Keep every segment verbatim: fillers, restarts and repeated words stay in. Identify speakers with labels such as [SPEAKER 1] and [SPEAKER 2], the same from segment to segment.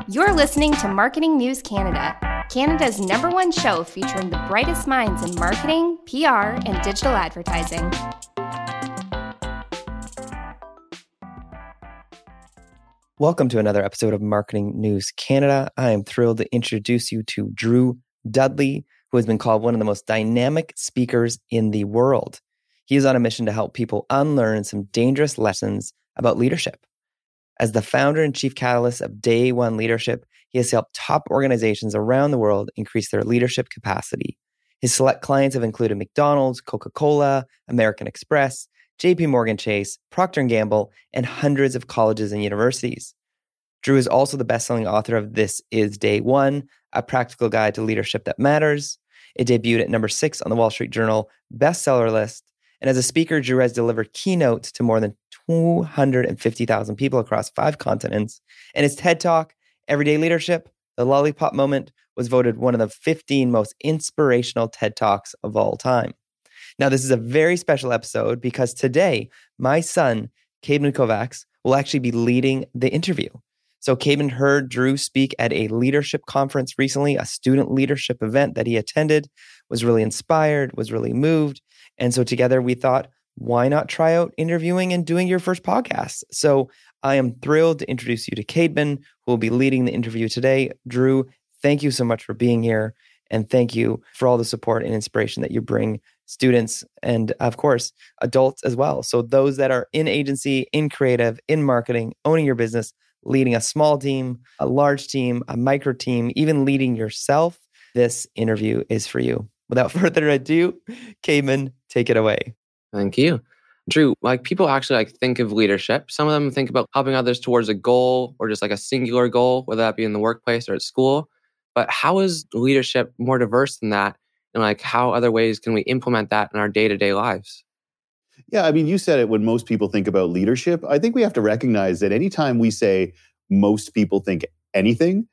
[SPEAKER 1] You're listening to Marketing News Canada, Canada's number one show featuring the brightest minds in marketing, P R, and digital advertising.
[SPEAKER 2] Welcome to another episode of Marketing News Canada. I am thrilled to introduce you to Drew Dudley, who has been called one of the most dynamic speakers in the world. He is on a mission to help people unlearn some dangerous lessons about leadership. As the founder and chief catalyst of Day One Leadership, he has helped top organizations around the world increase their leadership capacity. His select clients have included McDonald's, Coca-Cola, American Express, J P Morgan Chase, Procter and Gamble, and hundreds of colleges and universities. Drew is also the best-selling author of This Is Day One, a practical guide to leadership that matters. It debuted at number six on the Wall Street Journal bestseller list. And as a speaker, Drew has delivered keynotes to more than two hundred fifty thousand people across five continents. And his TED Talk, Everyday Leadership, The Lollipop Moment, was voted one of the fifteen most inspirational TED Talks of all time. Now, this is a very special episode because today, my son, Caden Kovacs, will actually be leading the interview. So Caden heard Drew speak at a leadership conference recently, a student leadership event that he attended, was really inspired, was really moved. And so together we thought, why not try out interviewing and doing your first podcast? So I am thrilled to introduce you to Caden, who will be leading the interview today. Drew, thank you so much for being here. And thank you for all the support and inspiration that you bring students and, of course, adults as well. So those that are in agency, in creative, in marketing, owning your business, leading a small team, a large team, a micro team, even leading yourself, this interview is for you. Without further ado, Caden, take it away.
[SPEAKER 3] Thank you. Drew, like people actually like think of leadership. Some of them think about helping others towards a goal or just like a singular goal, whether that be in the workplace or at school. But how is leadership more diverse than that? And like how other ways can we implement that in our day-to-day lives?
[SPEAKER 4] Yeah, I mean, you said it when most people think about leadership. I think we have to recognize that anytime we say most people think anything,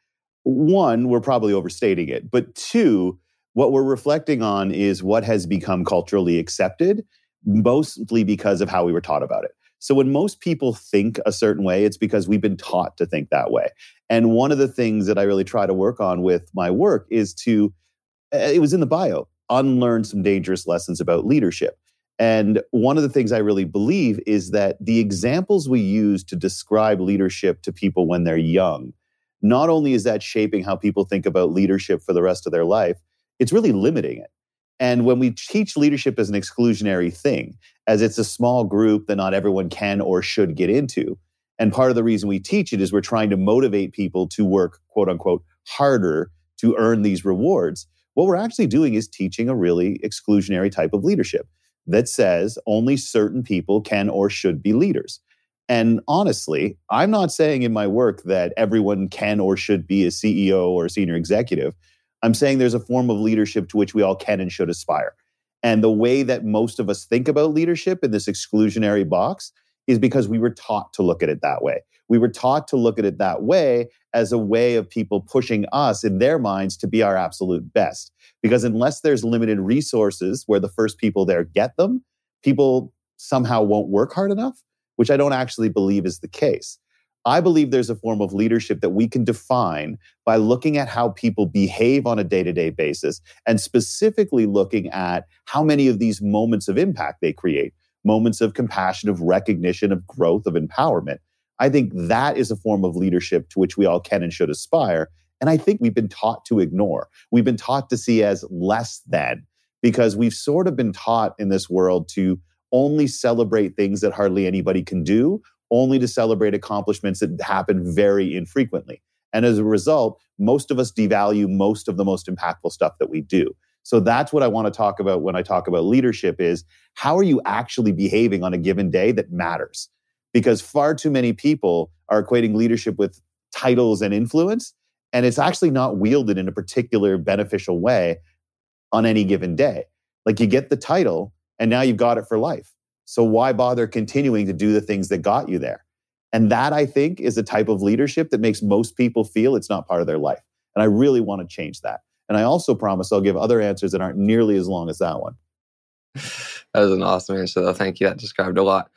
[SPEAKER 4] one, we're probably overstating it. But two, what we're reflecting on is what has become culturally accepted, mostly because of how we were taught about it. So when most people think a certain way, it's because we've been taught to think that way. And one of the things that I really try to work on with my work is to, it was in the bio, unlearn some dangerous lessons about leadership. And one of the things I really believe is that the examples we use to describe leadership to people when they're young, not only is that shaping how people think about leadership for the rest of their life, it's really limiting it. And when we teach leadership as an exclusionary thing, as it's a small group that not everyone can or should get into, and part of the reason we teach it is we're trying to motivate people to work, quote unquote, harder to earn these rewards, what we're actually doing is teaching a really exclusionary type of leadership that says only certain people can or should be leaders. And honestly, I'm not saying in my work that everyone can or should be a C E O or a senior executive. I'm saying there's a form of leadership to which we all can and should aspire. And the way that most of us think about leadership in this exclusionary box is because we were taught to look at it that way. We were taught to look at it that way as a way of people pushing us in their minds to be our absolute best. Because unless there's limited resources where the first people there get them, people somehow won't work hard enough, which I don't actually believe is the case. I believe there's a form of leadership that we can define by looking at how people behave on a day-to-day basis and specifically looking at how many of these moments of impact they create, moments of compassion, of recognition, of growth, of empowerment. I think that is a form of leadership to which we all can and should aspire. And I think we've been taught to ignore. We've been taught to see as less than, because we've sort of been taught in this world to only celebrate things that hardly anybody can do, only to celebrate accomplishments that happen very infrequently. And as a result, most of us devalue most of the most impactful stuff that we do. So that's what I want to talk about when I talk about leadership is how are you actually behaving on a given day that matters? Because far too many people are equating leadership with titles and influence, and it's actually not wielded in a particular beneficial way on any given day. Like you get the title and now you've got it for life. So why bother continuing to do the things that got you there? And that, I think, is a type of leadership that makes most people feel it's not part of their life. And I really want to change that. And I also promise I'll give other answers that aren't nearly as long as that one.
[SPEAKER 3] That was an awesome answer, though. Thank you. That described a lot.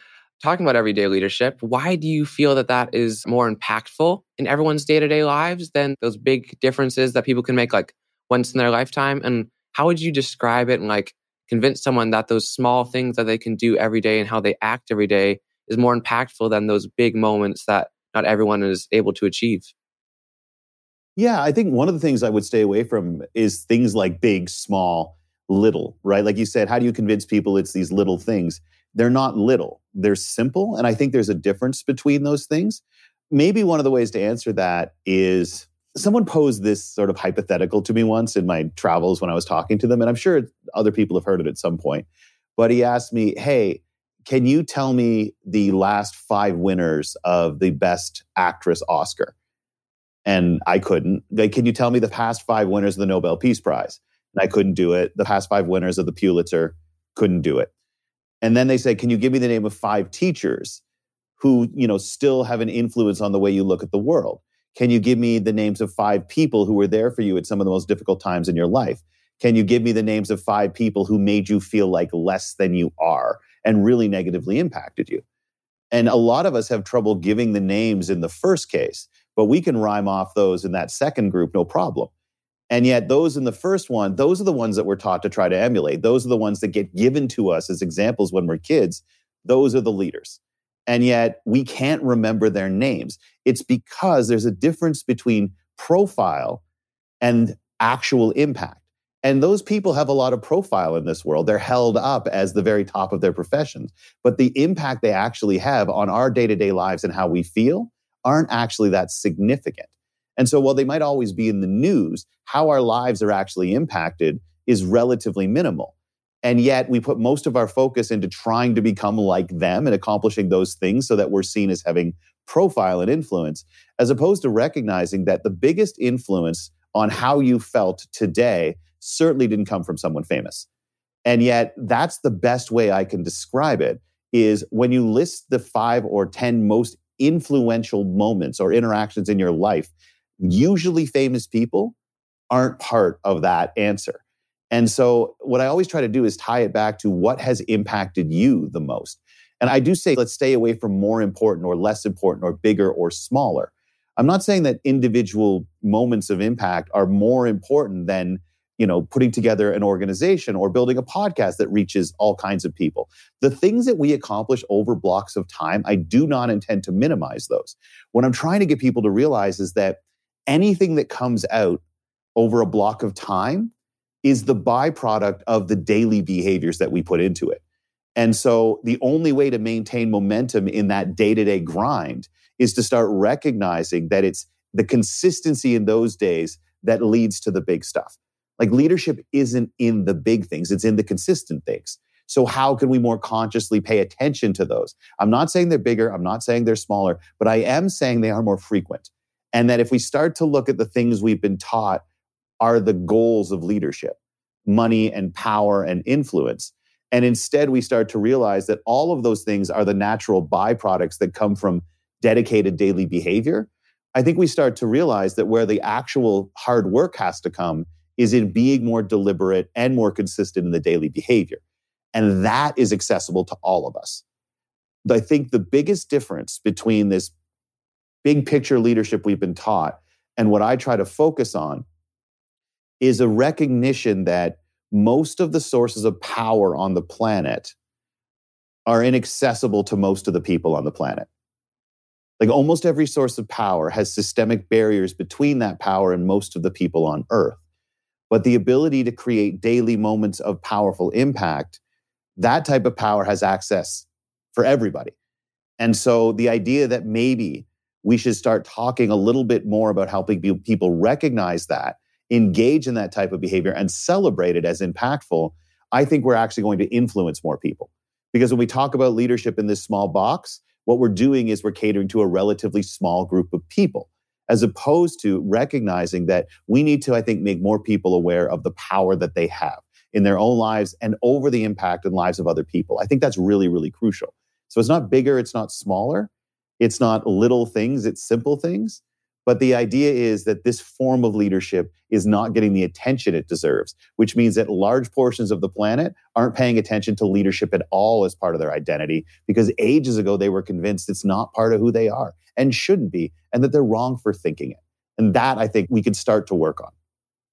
[SPEAKER 3] talking about everyday leadership, why do you feel that that is more impactful in everyone's day-to-day lives than those big differences that people can make like once in their lifetime? And how would you describe it and like convince someone that those small things that they can do every day and how they act every day is more impactful than those big moments that not everyone is able to achieve?
[SPEAKER 4] Yeah, I think one of the things I would stay away from is things like big, small, little, right? Like you said, how do you convince people it's these little things? They're not little, they're simple. And I think there's a difference between those things. Maybe one of the ways to answer that is someone posed this sort of hypothetical to me once in my travels when I was talking to them. And I'm sure other people have heard it at some point. But he asked me, hey, can you tell me the last five winners of the Best Actress Oscar? And I couldn't. Like, can you tell me the past five winners of the Nobel Peace Prize? And I couldn't do it. The past five winners of the Pulitzer, couldn't do it. And then they said, can you give me the name of five teachers who, you know, still have an influence on the way you look at the world? Can you give me the names of five people who were there for you at some of the most difficult times in your life? Can you give me the names of five people who made you feel like less than you are and really negatively impacted you? And a lot of us have trouble giving the names in the first case, but we can rhyme off those in that second group, no problem. And yet those in the first one, those are the ones that we're taught to try to emulate. Those are the ones that get given to us as examples when we're kids. Those are the leaders. And yet we can't remember their names. It's because there's a difference between profile and actual impact. And those people have a lot of profile in this world. They're held up as the very top of their professions. But the impact they actually have on our day-to-day lives and how we feel aren't actually that significant. And so while they might always be in the news, how our lives are actually impacted is relatively minimal. And yet we put most of our focus into trying to become like them and accomplishing those things so that we're seen as having profile and influence, as opposed to recognizing that the biggest influence on how you felt today certainly didn't come from someone famous. And yet that's the best way I can describe it, is when you list the five or ten most influential moments or interactions in your life, usually famous people aren't part of that answer. And so what I always try to do is tie it back to what has impacted you the most. And I do say, let's stay away from more important or less important or bigger or smaller. I'm not saying that individual moments of impact are more important than, you know, putting together an organization or building a podcast that reaches all kinds of people. The things that we accomplish over blocks of time, I do not intend to minimize those. What I'm trying to get people to realize is that anything that comes out over a block of time is the byproduct of the daily behaviors that we put into it. And so the only way to maintain momentum in that day-to-day grind is to start recognizing that it's the consistency in those days that leads to the big stuff. Like, leadership isn't in the big things, it's in the consistent things. So how can we more consciously pay attention to those? I'm not saying they're bigger, I'm not saying they're smaller, but I am saying they are more frequent. And that if we start to look at the things we've been taught are the goals of leadership, money and power and influence, and instead we start to realize that all of those things are the natural byproducts that come from dedicated daily behavior, I think we start to realize that where the actual hard work has to come is in being more deliberate and more consistent in the daily behavior. And that is accessible to all of us. But I think the biggest difference between this big picture leadership we've been taught and what I try to focus on is a recognition that most of the sources of power on the planet are inaccessible to most of the people on the planet. Like, almost every source of power has systemic barriers between that power and most of the people on Earth. But the ability to create daily moments of powerful impact, that type of power has access for everybody. And so the idea that maybe we should start talking a little bit more about helping people recognize that, engage in that type of behavior, and celebrate it as impactful, I think we're actually going to influence more people. Because when we talk about leadership in this small box, what we're doing is we're catering to a relatively small group of people, as opposed to recognizing that we need to, I think, make more people aware of the power that they have in their own lives and over the impact in lives of other people. I think that's really, really crucial. So it's not bigger, it's not smaller, it's not little things, it's simple things. But the idea is that this form of leadership is not getting the attention it deserves, which means that large portions of the planet aren't paying attention to leadership at all as part of their identity, because ages ago they were convinced it's not part of who they are and shouldn't be, and that they're wrong for thinking it. And that, I think, we could start to work on.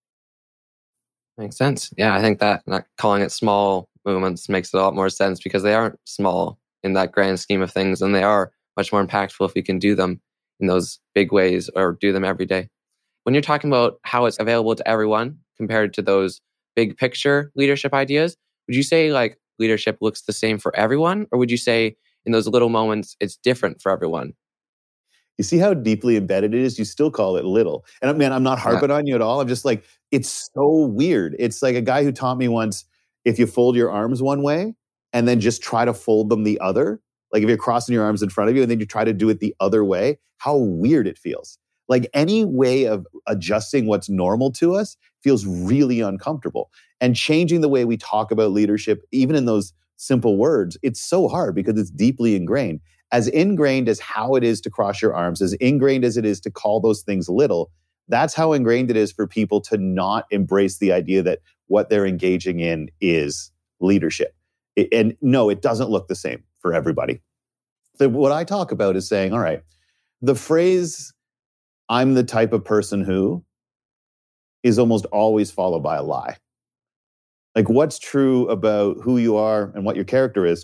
[SPEAKER 3] Makes sense. Yeah, I think that not calling it small movements makes a lot more sense, because they aren't small in that grand scheme of things, and they are much more impactful if we can do them in those big ways or do them every day. When you're talking about how it's available to everyone compared to those big picture leadership ideas, would you say like leadership looks the same for everyone? Or would you say in those little moments, it's different for everyone?
[SPEAKER 4] You see how deeply embedded it is? You still call it little. And man, I'm not harping yeah. on you at all. I'm just like, it's so weird. It's like a guy who taught me once, if you fold your arms one way and then just try to fold them the other, like if you're crossing your arms in front of you and then you try to do it the other way, how weird it feels. Like any way of adjusting what's normal to us feels really uncomfortable. And changing the way we talk about leadership, even in those simple words, it's so hard because it's deeply ingrained. As ingrained as how it is to cross your arms, as ingrained as it is to call those things little, that's how ingrained it is for people to not embrace the idea that what they're engaging in is leadership. It, and no, it doesn't look the same for everybody. So what I talk about is saying, all right, the phrase, I'm the type of person who, is almost always followed by a lie. Like what's true about who you are and what your character is,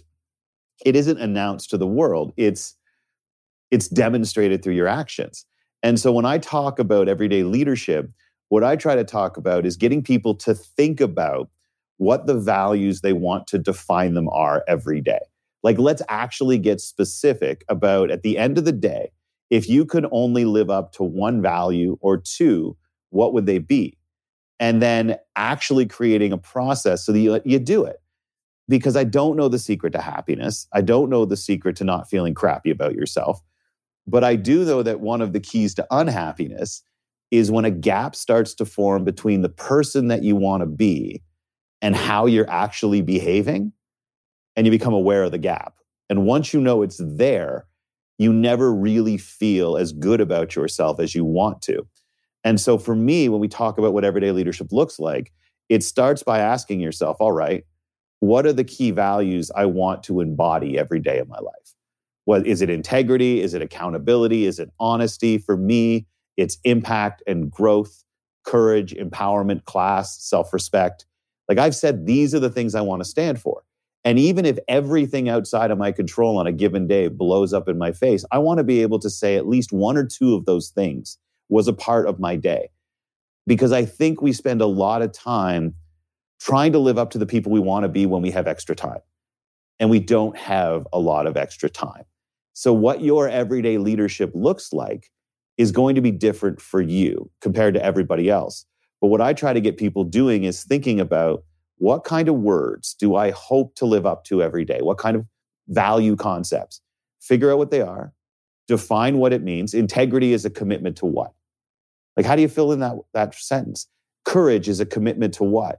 [SPEAKER 4] it isn't announced to the world. It's, it's demonstrated through your actions. And so when I talk about everyday leadership, what I try to talk about is getting people to think about what the values they want to define them are every day. Like, let's actually get specific about, at the end of the day, if you could only live up to one value or two, what would they be? And then actually creating a process so that you, you do it. Because I don't know the secret to happiness. I don't know the secret to not feeling crappy about yourself. But I do know that one of the keys to unhappiness is when a gap starts to form between the person that you want to be and how you're actually behaving, and you become aware of the gap. And once you know it's there, you never really feel as good about yourself as you want to. And so for me, when we talk about what everyday leadership looks like, it starts by asking yourself, all right, what are the key values I want to embody every day of my life? What is it? Integrity? Is it accountability? Is it honesty? For me, it's impact and growth, courage, empowerment, class, self-respect. Like I've said, these are the things I want to stand for. And even if everything outside of my control on a given day blows up in my face, I want to be able to say at least one or two of those things was a part of my day. Because I think we spend a lot of time trying to live up to the people we want to be when we have extra time. And we don't have a lot of extra time. So what your everyday leadership looks like is going to be different for you compared to everybody else. But what I try to get people doing is thinking about, what kind of words do I hope to live up to every day? What kind of value concepts? Figure out what they are. Define what it means. Integrity is a commitment to what? Like, how do you fill in that, that sentence? Courage is a commitment to what?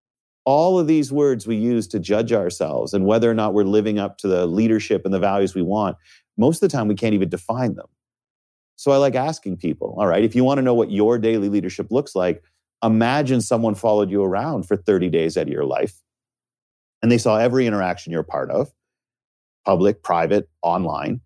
[SPEAKER 4] All of these words we use to judge ourselves and whether or not we're living up to the leadership and the values we want, most of the time we can't even define them. So I like asking people, all right, if you want to know what your daily leadership looks like, imagine someone followed you around for thirty days out of your life and they saw every interaction you're a part of, public, private, online,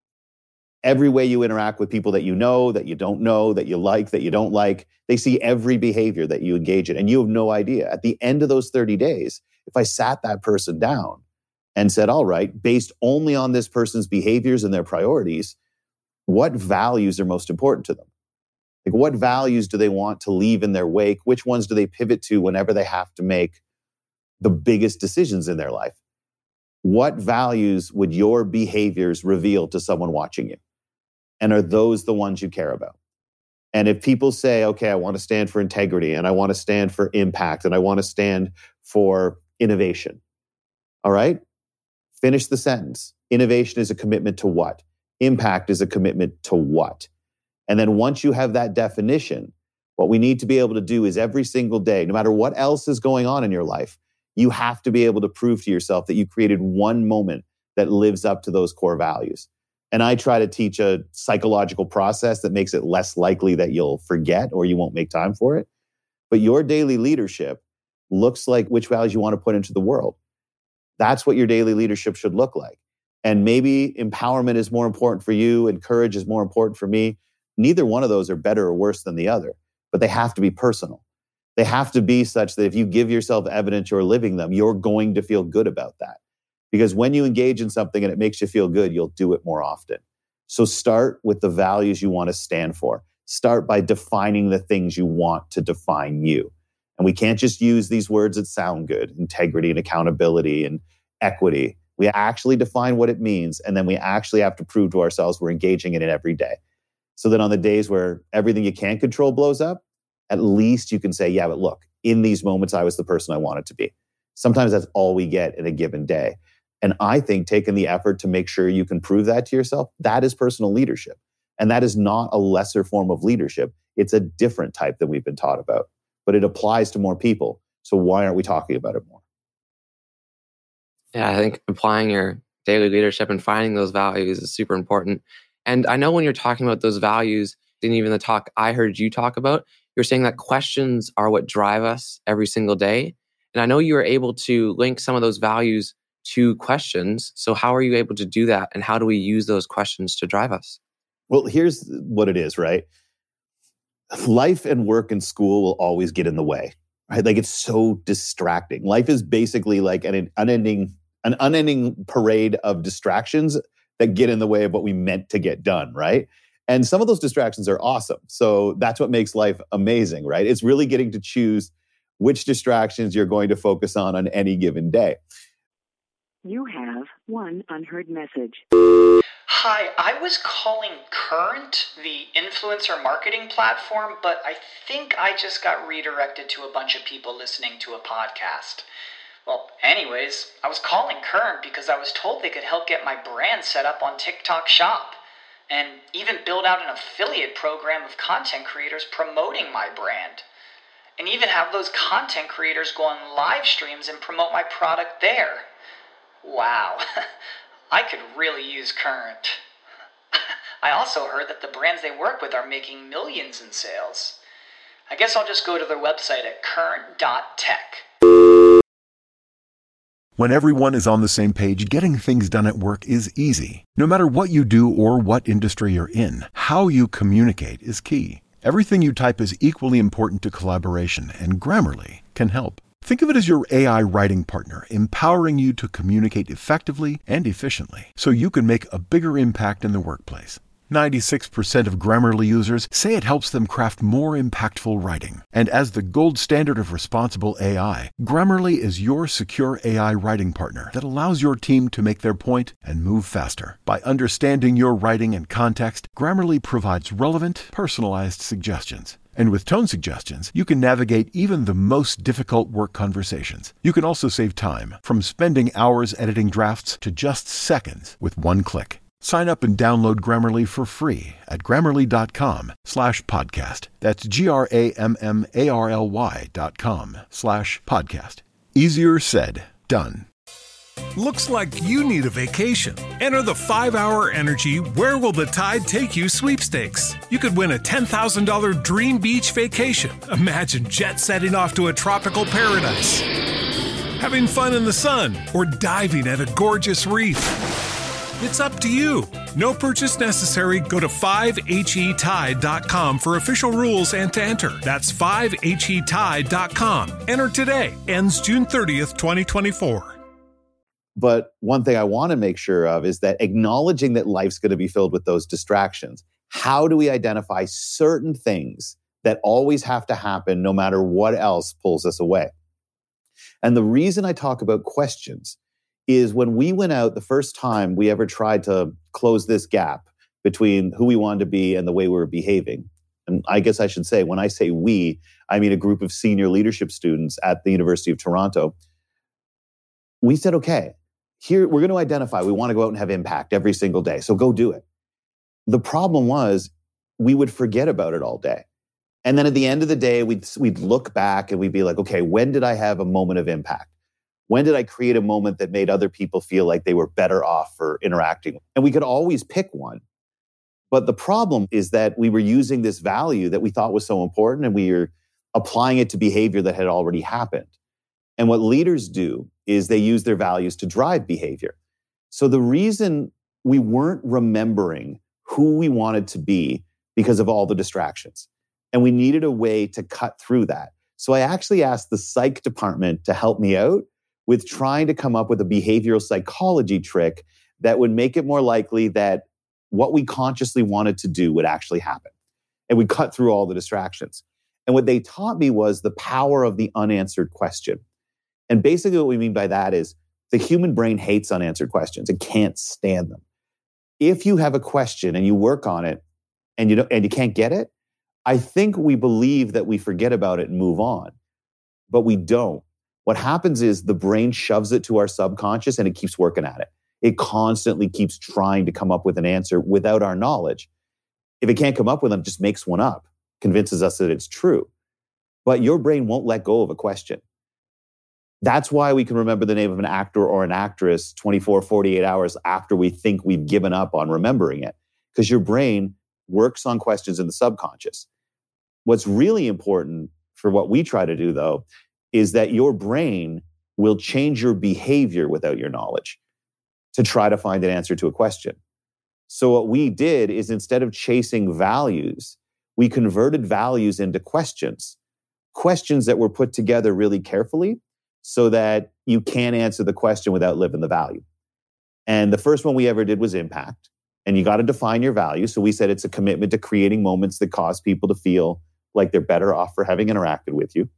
[SPEAKER 4] every way you interact with people that you know, that you don't know, that you like, that you don't like. They see every behavior that you engage in and you have no idea. At the end of those thirty days, if I sat that person down and said, all right, based only on this person's behaviors and their priorities, what values are most important to them? Like, what values do they want to leave in their wake? Which ones do they pivot to whenever they have to make the biggest decisions in their life? What values would your behaviors reveal to someone watching you? And are those the ones you care about? And if people say, okay, I want to stand for integrity and I want to stand for impact and I want to stand for innovation. All right, finish the sentence. Innovation is a commitment to what? Impact is a commitment to what? And then once you have that definition, what we need to be able to do is every single day, no matter what else is going on in your life, you have to be able to prove to yourself that you created one moment that lives up to those core values. And I try to teach a psychological process that makes it less likely that you'll forget or you won't make time for it. But your daily leadership looks like which values you want to put into the world. That's what your daily leadership should look like. And maybe empowerment is more important for you and courage is more important for me. Neither one of those are better or worse than the other, but they have to be personal. They have to be such that if you give yourself evidence you're living them, you're going to feel good about that. Because when you engage in something and it makes you feel good, you'll do it more often. So start with the values you want to stand for. Start by defining the things you want to define you. And we can't just use these words that sound good, integrity and accountability and equity. We actually define what it means, and then we actually have to prove to ourselves we're engaging in it every day. So that on the days where everything you can't control blows up, at least you can say, yeah, but look, in these moments, I was the person I wanted to be. Sometimes that's all we get in a given day. And I think taking the effort to make sure you can prove that to yourself, that is personal leadership. And that is not a lesser form of leadership. It's a different type that we've been taught about, but it applies to more people. So why aren't we talking about it more?
[SPEAKER 3] Yeah, I think applying your daily leadership and finding those values is super important. And I know when you're talking about those values, and even the talk I heard you talk about, you're saying that questions are what drive us every single day. And I know you were able to link some of those values to questions. So how are you able to do that? And how do we use those questions to drive us?
[SPEAKER 4] Well, here's what it is, right? Life and work and school will always get in the way, right? Like it's so distracting. Life is basically like an unending, an unending parade of distractions that get in the way of what we meant to get done, right? And some of those distractions are awesome. So that's what makes life amazing, right? It's really getting to choose which distractions you're going to focus on on any given day.
[SPEAKER 5] You have one unheard message.
[SPEAKER 6] Hi, I was calling Current, the influencer marketing platform, but I think I just got redirected to a bunch of people listening to a podcast. Well, anyways, I was calling Current because I was told they could help get my brand set up on TikTok Shop and even build out an affiliate program of content creators promoting my brand. And even have those content creators go on live streams and promote my product there. Wow, I could really use Current. I also heard that the brands they work with are making millions in sales. I guess I'll just go to their website at current dot tech.
[SPEAKER 7] When everyone is on the same page, getting things done at work is easy. No matter what you do or what industry you're in, how you communicate is key. Everything you type is equally important to collaboration, and Grammarly can help. Think of it as your A I writing partner, empowering you to communicate effectively and efficiently so you can make a bigger impact in the workplace. ninety-six percent of Grammarly users say it helps them craft more impactful writing. And as the gold standard of responsible A I, Grammarly is your secure A I writing partner that allows your team to make their point and move faster. By understanding your writing and context, Grammarly provides relevant, personalized suggestions. And with tone suggestions, you can navigate even the most difficult work conversations. You can also save time, from spending hours editing drafts to just seconds with one click. Sign up and download Grammarly for free at grammarly.com slash podcast. That's G-R-A-M-M-A-R-L-Y dot com slash podcast. Easier said, done.
[SPEAKER 8] Looks like you need a vacation. Enter the five hour Energy Where Will the Tide Take You sweepstakes. You could win a ten thousand dollars dream beach vacation. Imagine jet setting off to a tropical paradise, having fun in the sun, or diving at a gorgeous reef. It's up to you. No purchase necessary. Go to five H E tide dot com for official rules and to enter. That's five H E tide dot com. Enter today. Ends June thirtieth, twenty twenty-four.
[SPEAKER 4] But one thing I want to make sure of is that acknowledging that life's going to be filled with those distractions. How do we identify certain things that always have to happen no matter what else pulls us away? And the reason I talk about questions is when we went out the first time we ever tried to close this gap between who we wanted to be and the way we were behaving. And I guess I should say, when I say we, I mean a group of senior leadership students at the University of Toronto. We said, okay, here, we're going to identify, we want to go out and have impact every single day. So go do it. The problem was we would forget about it all day. And then at the end of the day, we'd, we'd look back and we'd be like, okay, when did I have a moment of impact? When did I create a moment that made other people feel like they were better off for interacting? And we could always pick one. But the problem is that we were using this value that we thought was so important and we were applying it to behavior that had already happened. And what leaders do is they use their values to drive behavior. So the reason we weren't remembering who we wanted to be because of all the distractions. And we needed a way to cut through that. So I actually asked the psych department to help me out with trying to come up with a behavioral psychology trick that would make it more likely that what we consciously wanted to do would actually happen. And we cut through all the distractions. And what they taught me was the power of the unanswered question. And basically what we mean by that is the human brain hates unanswered questions. It can't stand them. If you have a question and you work on it and you don't, and you can't get it, I think we believe that we forget about it and move on, but we don't. What happens is the brain shoves it to our subconscious and it keeps working at it. It constantly keeps trying to come up with an answer without our knowledge. If it can't come up with them, it just makes one up, convinces us that it's true. But your brain won't let go of a question. That's why we can remember the name of an actor or an actress twenty-four, forty-eight hours after we think we've given up on remembering it, because your brain works on questions in the subconscious. What's really important for what we try to do, though, is that your brain will change your behavior without your knowledge to try to find an answer to a question. So what we did is instead of chasing values, we converted values into questions, questions that were put together really carefully so that you can't answer the question without living the value. And the first one we ever did was impact. And you got to define your value. So we said it's a commitment to creating moments that cause people to feel like they're better off for having interacted with you.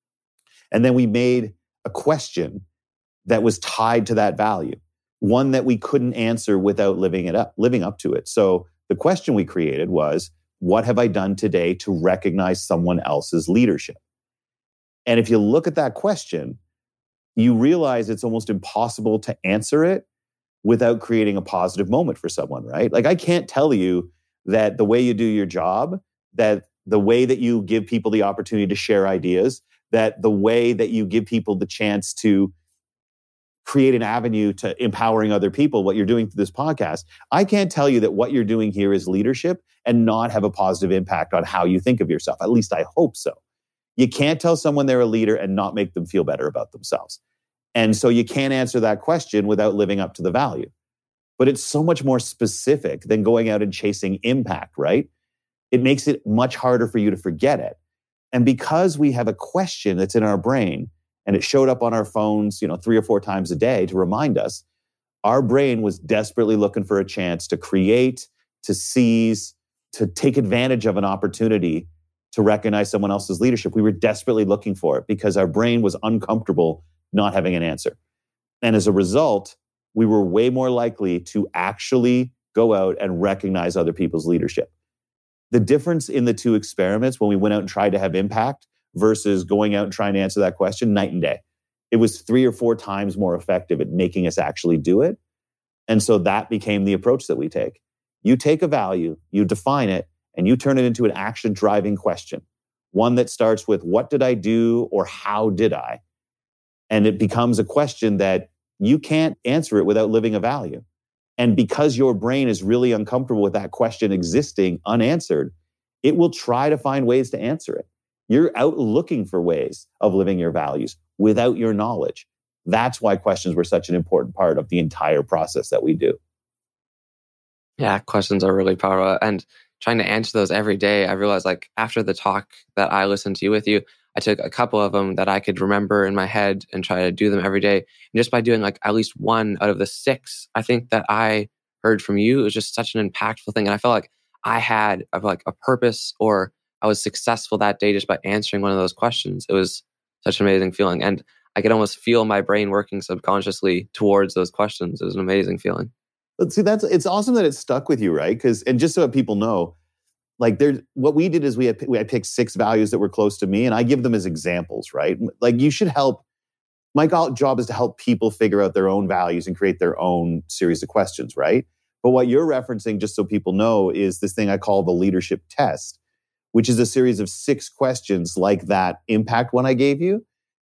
[SPEAKER 4] And then we made a question that was tied to that value, one that we couldn't answer without living it up, living up to it. So the question we created was, what have I done today to recognize someone else's leadership? And if you look at that question, you realize it's almost impossible to answer it without creating a positive moment for someone, right? Like I can't tell you that the way you do your job, that the way that you give people the opportunity to share ideas, that the way that you give people the chance to create an avenue to empowering other people, what you're doing through this podcast, I can't tell you that what you're doing here is leadership and not have a positive impact on how you think of yourself. At least I hope so. You can't tell someone they're a leader and not make them feel better about themselves. And so you can't answer that question without living up to the value. But it's so much more specific than going out and chasing impact, right? It makes it much harder for you to forget it. And because we have a question that's in our brain and it showed up on our phones, you know, three or four times a day to remind us, our brain was desperately looking for a chance to create, to seize, to take advantage of an opportunity to recognize someone else's leadership. We were desperately looking for it because our brain was uncomfortable not having an answer. And as a result, we were way more likely to actually go out and recognize other people's leadership. The difference in the two experiments when we went out and tried to have impact versus going out and trying to answer that question, night and day. It was three or four times more effective at making us actually do it. And so that became the approach that we take. You take a value, you define it, and you turn it into an action-driving question. One that starts with, what did I do or how did I? And it becomes a question that you can't answer it without living a value. And because your brain is really uncomfortable with that question existing unanswered, it will try to find ways to answer it. You're out looking for ways of living your values without your knowledge. That's why questions were such an important part of the entire process that we do.
[SPEAKER 3] Yeah, questions are really powerful. And trying to answer those every day, I realized like after the talk that I listened to with you, I took a couple of them that I could remember in my head and try to do them every day. And just by doing like at least one out of the six, I think that I heard from you, it was just such an impactful thing. And I felt like I had like a purpose or I was successful that day just by answering one of those questions. It was such an amazing feeling. And I could almost feel my brain working subconsciously towards those questions. It was an amazing feeling.
[SPEAKER 4] But see, that's it's awesome that it stuck with you, right? Because and just so that people know, like there's what we did is we had we had picked six values that were close to me, and I give them as examples, right? Like you should help. My job is to help people figure out their own values and create their own series of questions, right? But what you're referencing, just so people know, is this thing I call the leadership test, which is a series of six questions like that impact one I gave you,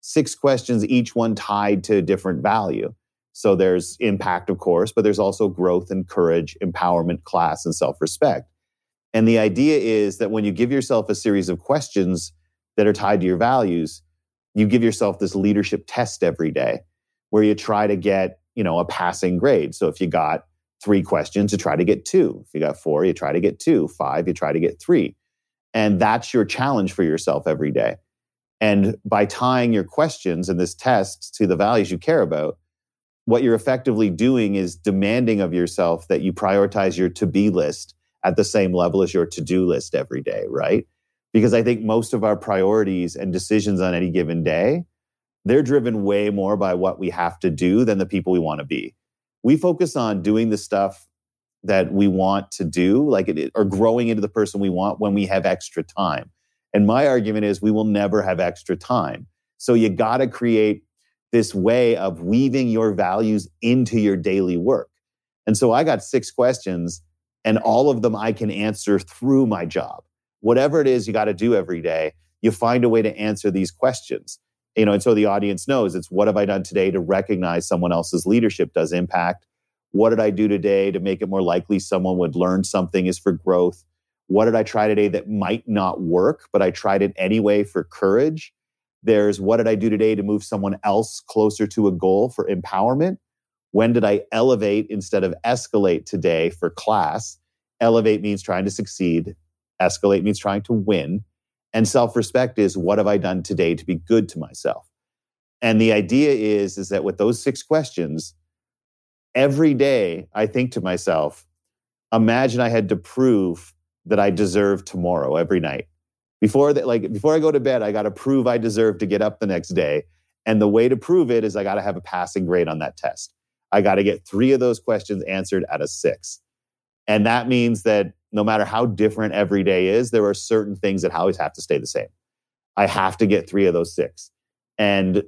[SPEAKER 4] six questions, each one tied to a different value. So there's impact, of course, but there's also growth and courage, empowerment, class, and self-respect. And the idea is that when you give yourself a series of questions that are tied to your values, you give yourself this leadership test every day where you try to get, you know, a passing grade. So if you got three questions, you try to get two. If you got four, you try to get two. Five, you try to get three. And that's your challenge for yourself every day. And by tying your questions in this test to the values you care about, what you're effectively doing is demanding of yourself that you prioritize your to-be list at the same level as your to-do list every day, right? Because I think most of our priorities and decisions on any given day, they're driven way more by what we have to do than the people we want to be. We focus on doing the stuff that we want to do, like it, or growing into the person we want when we have extra time. And my argument is we will never have extra time. So you got to create this way of weaving your values into your daily work. And so I got six questions, and all of them I can answer through my job. Whatever it is you got to do every day, you find a way to answer these questions. You know, and so the audience knows it's what have I done today to recognize someone else's leadership does impact? What did I do today to make it more likely someone would learn something is for growth? What did I try today that might not work, but I tried it anyway for courage? There's what did I do today to move someone else closer to a goal for empowerment? When did I elevate instead of escalate today for class? Elevate means trying to succeed. Escalate means trying to win. And self-respect is what have I done today to be good to myself? And the idea is, is that with those six questions, every day I think to myself, imagine I had to prove that I deserve tomorrow every night. Before that, like before I go to bed, I got to prove I deserve to get up the next day. And the way to prove it is I got to have a passing grade on that test. I got to get three of those questions answered out of six. And that means that no matter how different every day is, there are certain things that always have to stay the same. I have to get three of those six. And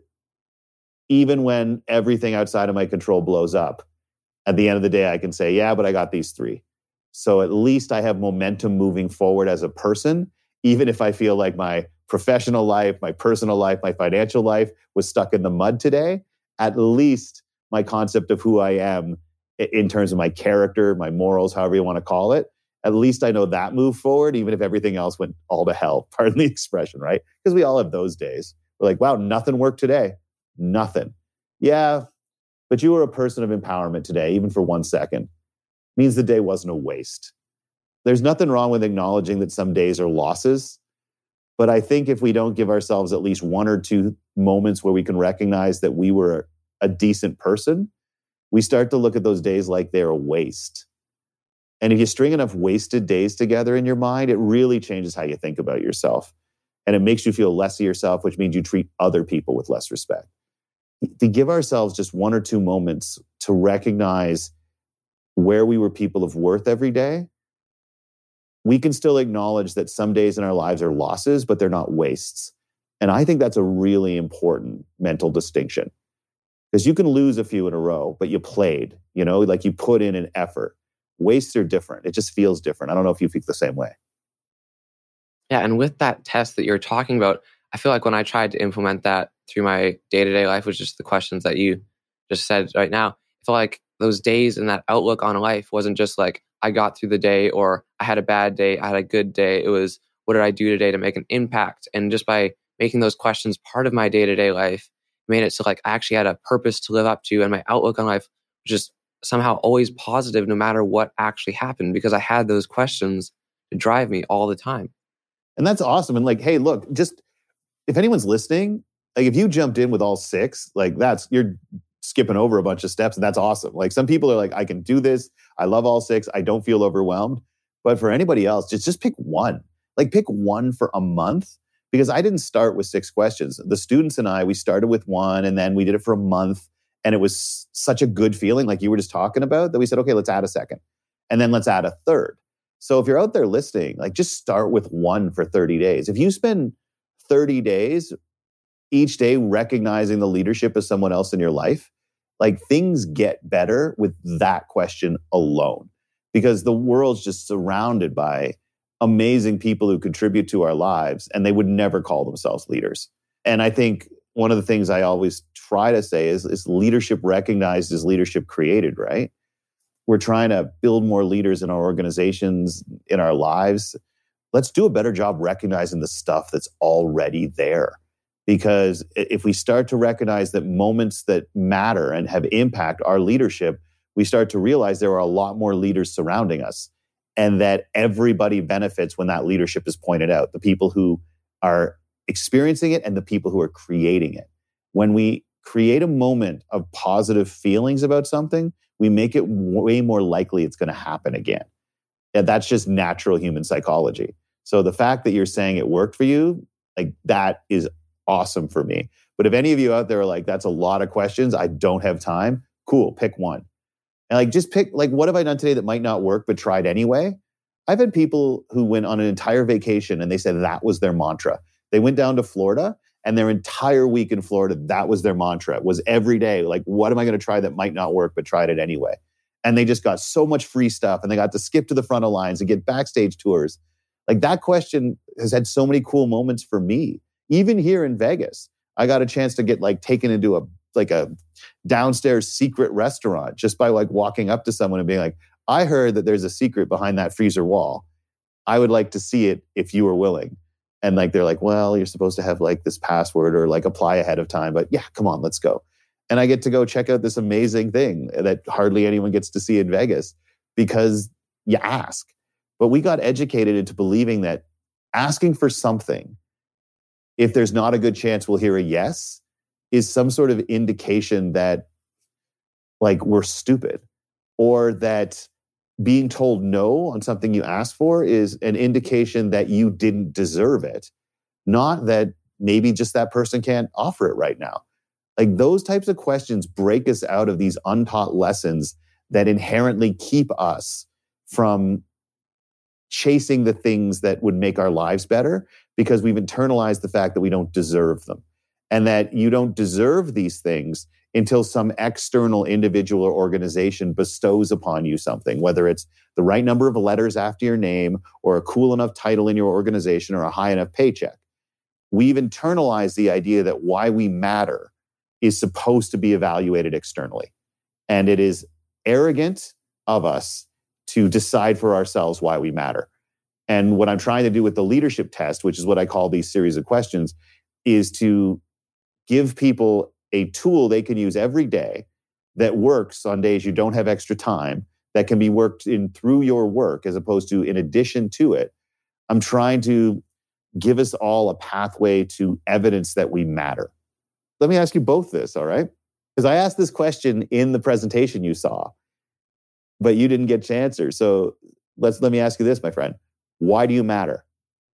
[SPEAKER 4] even when everything outside of my control blows up, at the end of the day, I can say, yeah, but I got these three. So at least I have momentum moving forward as a person, even if I feel like my professional life, my personal life, my financial life was stuck in the mud today. At least my concept of who I am in terms of my character, my morals, however you want to call it, at least I know that moved forward, even if everything else went all to hell. Pardon the expression, right? Because we all have those days. We're like, wow, nothing worked today. Nothing. Yeah, but you were a person of empowerment today, even for one second. Means the day wasn't a waste. There's nothing wrong with acknowledging that some days are losses. But I think if we don't give ourselves at least one or two moments where we can recognize that we were a decent person, we start to look at those days like they're a waste. And if you string enough wasted days together in your mind, it really changes how you think about yourself. And it makes you feel less of yourself, which means you treat other people with less respect. To give ourselves just one or two moments to recognize where we were people of worth every day, we can still acknowledge that some days in our lives are losses, but they're not wastes. And I think that's a really important mental distinction. Because you can lose a few in a row, but you played, you know, like you put in an effort. Wastes are different. It just feels different. I don't know if you feel the same way.
[SPEAKER 3] Yeah, and with that test that you're talking about, I feel like when I tried to implement that through my day-to-day life, which is the questions that you just said right now, I feel like those days and that outlook on life wasn't just like, I got through the day or I had a bad day, I had a good day. It was, what did I do today to make an impact? And just by making those questions part of my day-to-day life, made it so like I actually had a purpose to live up to, and my outlook on life was just somehow always positive no matter what actually happened, because I had those questions to drive me all the time.
[SPEAKER 4] And that's awesome. And like, hey, look, just if anyone's listening, like if you jumped in with all six, like that's, you're skipping over a bunch of steps, and that's awesome. Like some people are like, I can do this. I love all six. I don't feel overwhelmed. But for anybody else, just, just pick one. Like pick one for a month. Because I didn't start with six questions. The students and I, we started with one, and then we did it for a month. And it was such a good feeling, like you were just talking about, that we said, okay, let's add a second. And then let's add a third. So if you're out there listening, like just start with one for thirty days. If you spend thirty days each day recognizing the leadership of someone else in your life, like things get better with that question alone. Because the world's just surrounded by amazing people who contribute to our lives, and they would never call themselves leaders. And I think one of the things I always try to say is, is leadership recognized is leadership created, right? We're trying to build more leaders in our organizations, in our lives. Let's do a better job recognizing the stuff that's already there. Because if we start to recognize that moments that matter and have impact our leadership, we start to realize there are a lot more leaders surrounding us, and that everybody benefits when that leadership is pointed out. The people who are experiencing it and the people who are creating it. When we create a moment of positive feelings about something, we make it way more likely it's going to happen again. And that's just natural human psychology. So the fact that you're saying it worked for you, like that is awesome for me. But if any of you out there are like, that's a lot of questions, I don't have time, cool, pick one. And like, just pick, like, what have I done today that might not work, but tried anyway? I've had people who went on an entire vacation and they said that was their mantra. They went down to Florida and their entire week in Florida, that was their mantra. It was every day, like, what am I going to try that might not work, but tried it anyway? And they just got so much free stuff and they got to skip to the front of lines and get backstage tours. Like, that question has had so many cool moments for me. Even here in Vegas, I got a chance to get like taken into a like a downstairs secret restaurant just by like walking up to someone and being like, I heard that there's a secret behind that freezer wall. I would like to see it if you were willing. And like, they're like, well, you're supposed to have like this password or like apply ahead of time. But yeah, come on, let's go. And I get to go check out this amazing thing that hardly anyone gets to see in Vegas because you ask. But we got educated into believing that asking for something, if there's not a good chance we'll hear a yes, is some sort of indication that like we're stupid, or that being told no on something you asked for is an indication that you didn't deserve it, not that maybe just that person can't offer it right now. Like, those types of questions break us out of these untaught lessons that inherently keep us from chasing the things that would make our lives better, because we've internalized the fact that we don't deserve them, and that you don't deserve these things until some external individual or organization bestows upon you something, whether it's the right number of letters after your name or a cool enough title in your organization or a high enough paycheck. We've internalized the idea that why we matter is supposed to be evaluated externally. And it is arrogant of us to decide for ourselves why we matter. And what I'm trying to do with the leadership test, which is what I call these series of questions, is to give people a tool they can use every day that works on days you don't have extra time, that can be worked in through your work as opposed to in addition to it. I'm trying to give us all a pathway to evidence that we matter. Let me ask you both this, all right? Because I asked this question in the presentation you saw, but you didn't get to answer. So let's let me ask you this, my friend. Why do you matter?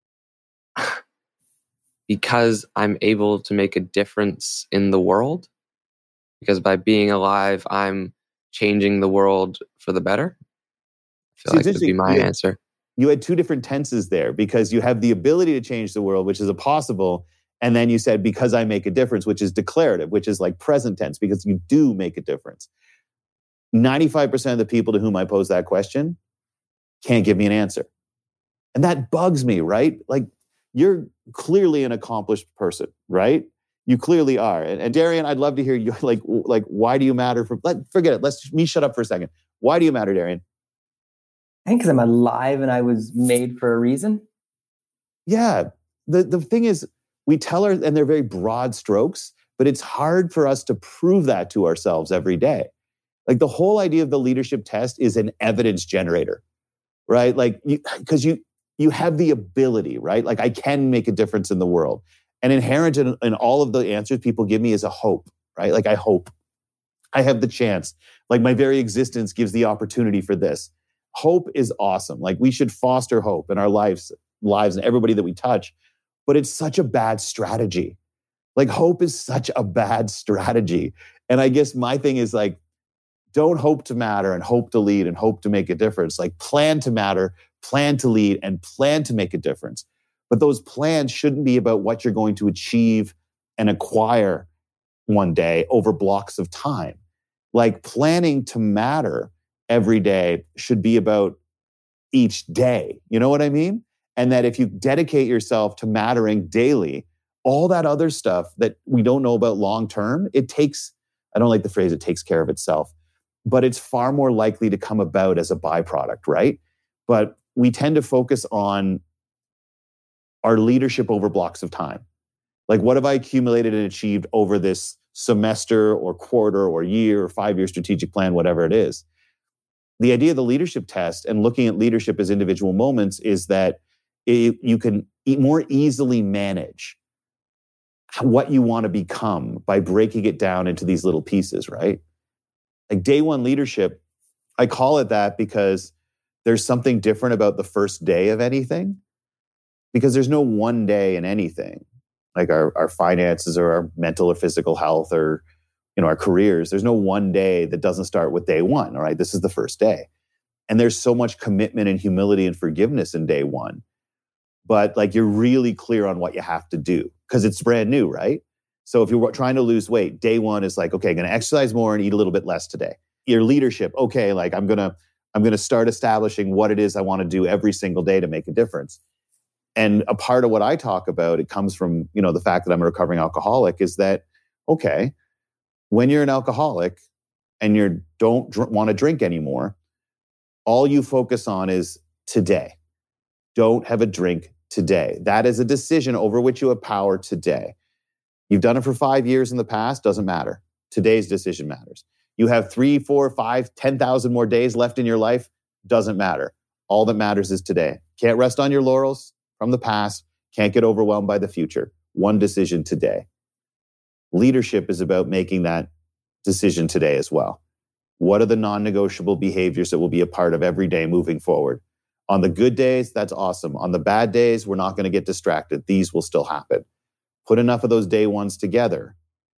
[SPEAKER 3] Because I'm able to make a difference in the world. Because by being alive, I'm changing the world for the better. I feel
[SPEAKER 4] See,
[SPEAKER 3] like that would be my
[SPEAKER 4] you had,
[SPEAKER 3] answer.
[SPEAKER 4] You had two different tenses there, because you have the ability to change the world, which is a possible. And then you said, because I make a difference, which is declarative, which is like present tense, because you do make a difference. ninety-five percent of the people to whom I pose that question can't give me an answer. And that bugs me, right? Like, you're clearly an accomplished person, right? You clearly are. And, and Darian, I'd love to hear you, like, like, why do you matter? For, let, forget it. Let's me shut up for a second. Why do you matter, Darian?
[SPEAKER 2] I think because I'm alive and I was made for a reason.
[SPEAKER 4] Yeah. The, the thing is, we tell her, and they're very broad strokes, but it's hard for us to prove that to ourselves every day. Like, the whole idea of the leadership test is an evidence generator, right? Like, you, because you, you have the ability, right? Like, I can make a difference in the world. And inherent in, in all of the answers people give me is a hope, right? Like, I hope. I have the chance. Like, my very existence gives the opportunity for this. Hope is awesome. Like, we should foster hope in our lives, lives and everybody that we touch. But it's such a bad strategy. Like, hope is such a bad strategy. And I guess my thing is, like, don't hope to matter and hope to lead and hope to make a difference. Like, plan to matter, plan to lead, and plan to make a difference. But those plans shouldn't be about what you're going to achieve and acquire one day over blocks of time. Like, planning to matter every day should be about each day. You know what I mean? And that if you dedicate yourself to mattering daily all that other stuff that we don't know about long term, it takes, I don't like the phrase, it takes care of itself, but it's far more likely to come about as a byproduct, right? But we tend to focus on our leadership over blocks of time. Like, what have I accumulated and achieved over this semester or quarter or year or five-year strategic plan, whatever it is? The idea of the leadership test and looking at leadership as individual moments is that it, you can more easily manage what you want to become by breaking it down into these little pieces, right? Like day one leadership, I call it that because there's something different about the first day of anything, because there's no one day in anything, like our, our finances or our mental or physical health or, you know, our careers. There's no one day that doesn't start with day one, all right? This is the first day. And there's so much commitment and humility and forgiveness in day one. But like, you're really clear on what you have to do because it's brand new, right? So if you're trying to lose weight, day one is like, okay, I'm going to exercise more and eat a little bit less today. Your leadership, okay, like I'm going to I'm going to start establishing what it is I want to do every single day to make a difference. And a part of what I talk about, it comes from, you know, the fact that I'm a recovering alcoholic, is that, okay, when you're an alcoholic and you don't dr- want to drink anymore, all you focus on is today. Don't have a drink today. That is a decision over which you have power today. You've done it for five years in the past, doesn't matter. Today's decision matters. You have three, four, five, ten thousand more days left in your life, doesn't matter. All that matters is today. Can't rest on your laurels from the past, can't get overwhelmed by the future. One decision today. Leadership is about making that decision today as well. What are the non-negotiable behaviors that will be a part of every day moving forward? On the good days, that's awesome. On the bad days, we're not going to get distracted. These will still happen. Put enough of those day ones together.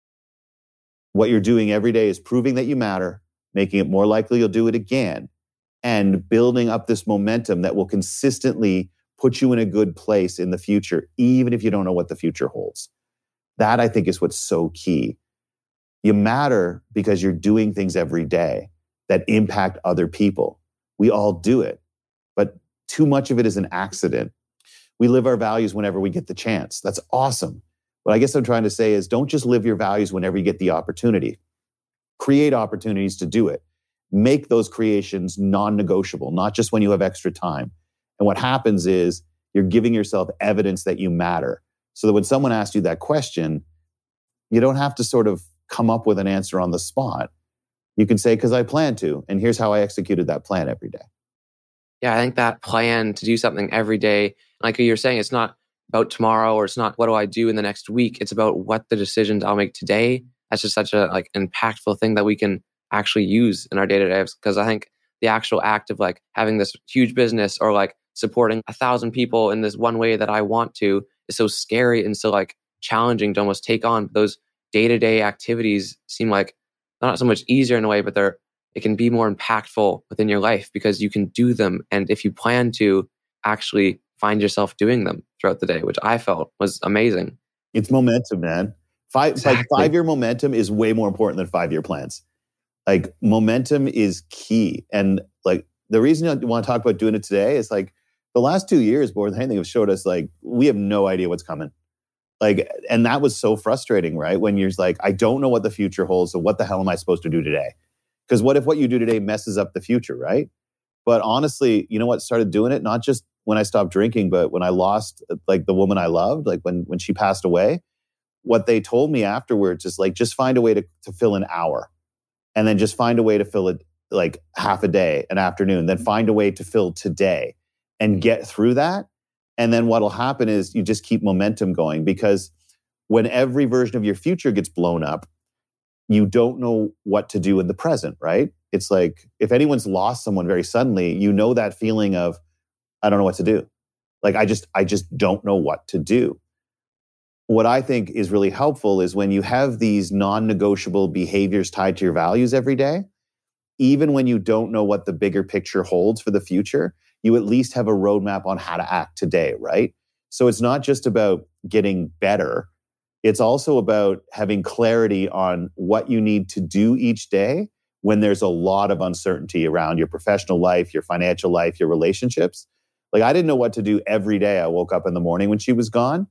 [SPEAKER 4] What you're doing every day is proving that you matter, making it more likely you'll do it again, and building up this momentum that will consistently put you in a good place in the future, even if you don't know what the future holds. That, I think, is what's so key. You matter because you're doing things every day that impact other people. We all do it, but too much of it is an accident. We live our values whenever we get the chance. That's awesome. What I guess I'm trying to say is, don't just live your values whenever you get the opportunity. Create opportunities to do it. Make those creations non-negotiable, not just when you have extra time. And what happens is you're giving yourself evidence that you matter. So that when someone asks you that question, you don't have to sort of come up with an answer on the spot. You can say, because I plan to, and here's how I executed that plan every day.
[SPEAKER 3] Yeah, I think that plan to do something every day, like you're saying, it's not about tomorrow, or it's not what do I do in the next week. It's about what the decisions I'll make today. That's just such a like impactful thing that we can actually use in our day-to-day lives. Because I think the actual act of like having this huge business or like supporting a thousand people in this one way that I want to is so scary and so like challenging to almost take on. Those day-to-day activities seem like not so much easier in a way, but they're it can be more impactful within your life because you can do them. And if you plan to actually find yourself doing them throughout the day, which I felt was amazing.
[SPEAKER 4] It's momentum, man. Five,
[SPEAKER 3] Exactly.
[SPEAKER 4] like five-year momentum is way more important than five-year plans. Like momentum is key. And like the reason I want to talk about doing it today is like the last two years, more than anything, have showed us like we have no idea what's coming. Like, and that was so frustrating, right? When you're like, I don't know what the future holds. So what the hell am I supposed to do today? Because what if what you do today messes up the future, right? But honestly, you know what started doing it? Not just when I stopped drinking, but when I lost like the woman I loved, like when, when she passed away, what they told me afterwards is like, just find a way to, to fill an hour and then just find a way to fill it like half a day, an afternoon, then find a way to fill today and get through that. And then what'll happen is you just keep momentum going, because when every version of your future gets blown up, you don't know what to do in the present, right? It's like if anyone's lost someone very suddenly, you know that feeling of, I don't know what to do. Like, I just, I just don't know what to do. What I think is really helpful is when you have these non-negotiable behaviors tied to your values every day, even when you don't know what the bigger picture holds for the future, you at least have a roadmap on how to act today, right? So it's not just about getting better. It's also about having clarity on what you need to do each day when there's a lot of uncertainty around your professional life, your financial life, your relationships. Like, I didn't know what to do every day. I woke up in the morning when she was gone.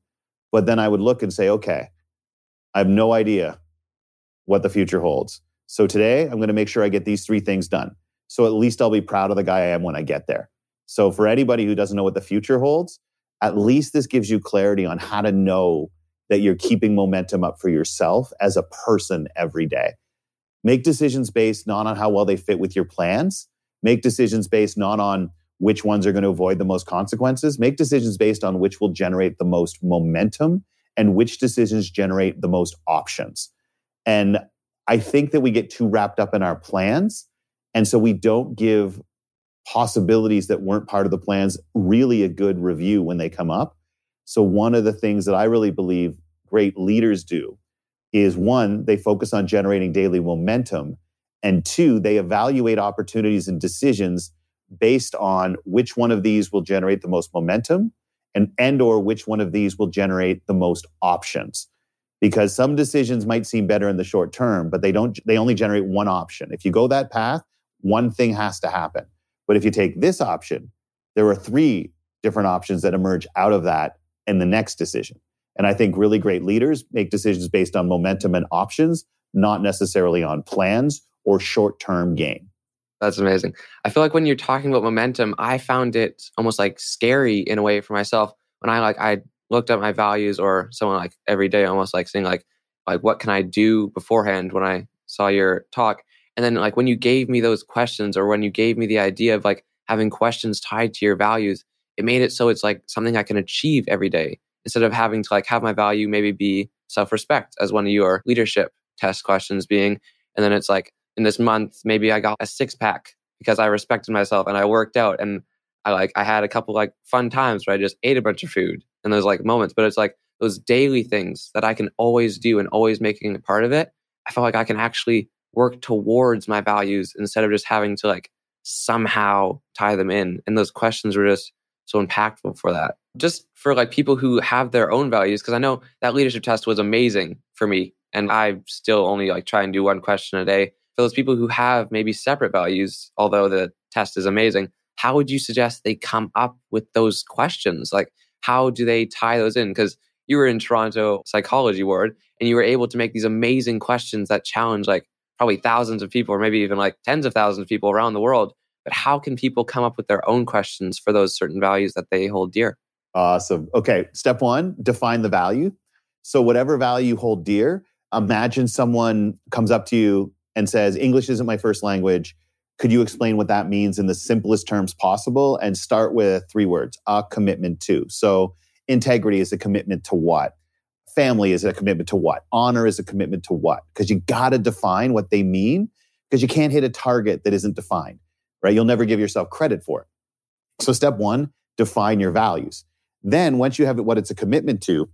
[SPEAKER 4] But then I would look and say, okay, I have no idea what the future holds. So today I'm going to make sure I get these three things done. So at least I'll be proud of the guy I am when I get there. So for anybody who doesn't know what the future holds, at least this gives you clarity on how to know that you're keeping momentum up for yourself as a person every day. Make decisions based not on how well they fit with your plans. Make decisions based not on which ones are going to avoid the most consequences. Make decisions based on which will generate the most momentum and which decisions generate the most options. And I think that we get too wrapped up in our plans. And so we don't give possibilities that weren't part of the plans really a good review when they come up. So one of the things that I really believe great leaders do is, one, they focus on generating daily momentum. And two, they evaluate opportunities and decisions based on which one of these will generate the most momentum and, and or which one of these will generate the most options. Because some decisions might seem better in the short term, but they don't, they only generate one option. If you go that path, one thing has to happen. But if you take this option, there are three different options that emerge out of that in the next decision. And I think really great leaders make decisions based on momentum and options, not necessarily on plans or short-term gain.
[SPEAKER 3] That's amazing. I feel like when you're talking about momentum, I found it almost like scary in a way for myself when I like I looked at my values, or someone like every day almost like saying like like what can I do beforehand when I saw your talk. And then like when you gave me those questions, or when you gave me the idea of like having questions tied to your values, it made it so it's like something I can achieve every day instead of having to like have my value maybe be self-respect as one of your leadership test questions being. And then it's like, in this month, maybe I got a six pack because I respected myself and I worked out, and I like I had a couple like fun times where I just ate a bunch of food and those like moments. But it's like those daily things that I can always do and always making a part of it. I feel like I can actually work towards my values instead of just having to like somehow tie them in. And those questions were just so impactful for that. Just for like people who have their own values, because I know that leadership test was amazing for me, and I still only like try and do one question a day. For those people who have maybe separate values, although the test is amazing, how would you suggest they come up with those questions? Like, how do they tie those in? Because you were in Toronto Psychology Ward, and you were able to make these amazing questions that challenge like probably thousands of people, or maybe even like tens of thousands of people around the world. But how can people come up with their own questions for those certain values that they hold dear?
[SPEAKER 4] Awesome. Okay, step one, define the value. So whatever value you hold dear, imagine someone comes up to you and says, English isn't my first language. Could you explain what that means in the simplest terms possible? And start with three words, a commitment to. So integrity is a commitment to what? Family is a commitment to what? Honor is a commitment to what? Because you got to define what they mean, because you can't hit a target that isn't defined, right? You'll never give yourself credit for it. So step one, define your values. Then once you have what it's a commitment to,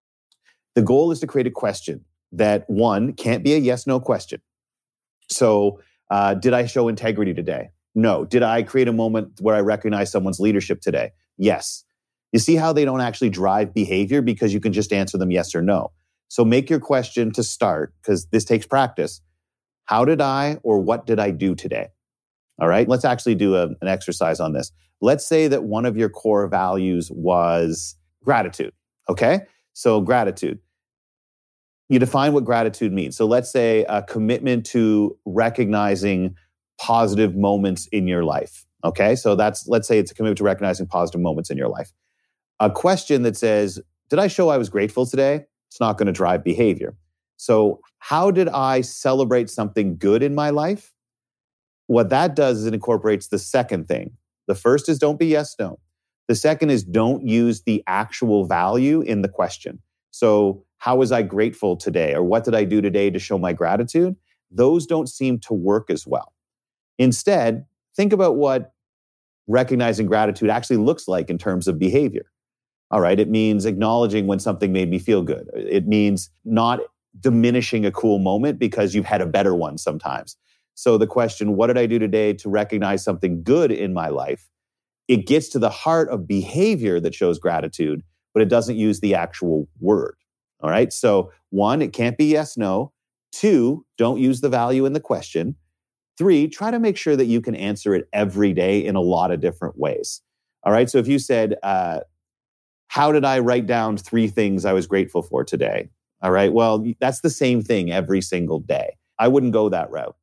[SPEAKER 4] the goal is to create a question that, one, can't be a yes-no question. So uh, did I show integrity today? No. Did I create a moment where I recognize someone's leadership today? Yes. You see how they don't actually drive behavior because you can just answer them yes or no. So make your question to start, because this takes practice. How did I or what did I do today? All right, let's actually do a, an exercise on this. Let's say that one of your core values was gratitude, okay? So gratitude. You define what gratitude means. So let's say a commitment to recognizing positive moments in your life, okay? So that's, let's say it's a commitment to recognizing positive moments in your life. A question that says, did I show I was grateful today? It's not going to drive behavior. So how did I celebrate something good in my life? What that does is it incorporates the second thing. The first is don't be yes, no. The second is don't use the actual value in the question. So how was I grateful today? Or what did I do today to show my gratitude? Those don't seem to work as well. Instead, think about what recognizing gratitude actually looks like in terms of behavior. All right, it means acknowledging when something made me feel good. It means not diminishing a cool moment because you've had a better one sometimes. So the question, what did I do today to recognize something good in my life? It gets to the heart of behavior that shows gratitude, but it doesn't use the actual word. All right. So one, it can't be yes, no. Two, don't use the value in the question. Three, try to make sure that you can answer it every day in a lot of different ways. All right. So if you said, uh, how did I write down three things I was grateful for today? All right. Well, that's the same thing every single day. I wouldn't go that route.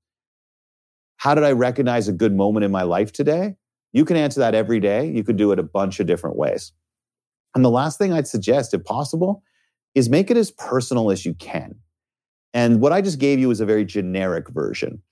[SPEAKER 4] How did I recognize a good moment in my life today? You can answer that every day. You could do it a bunch of different ways. And the last thing I'd suggest, if possible, is make it as personal as you can. And what I just gave you is a very generic version.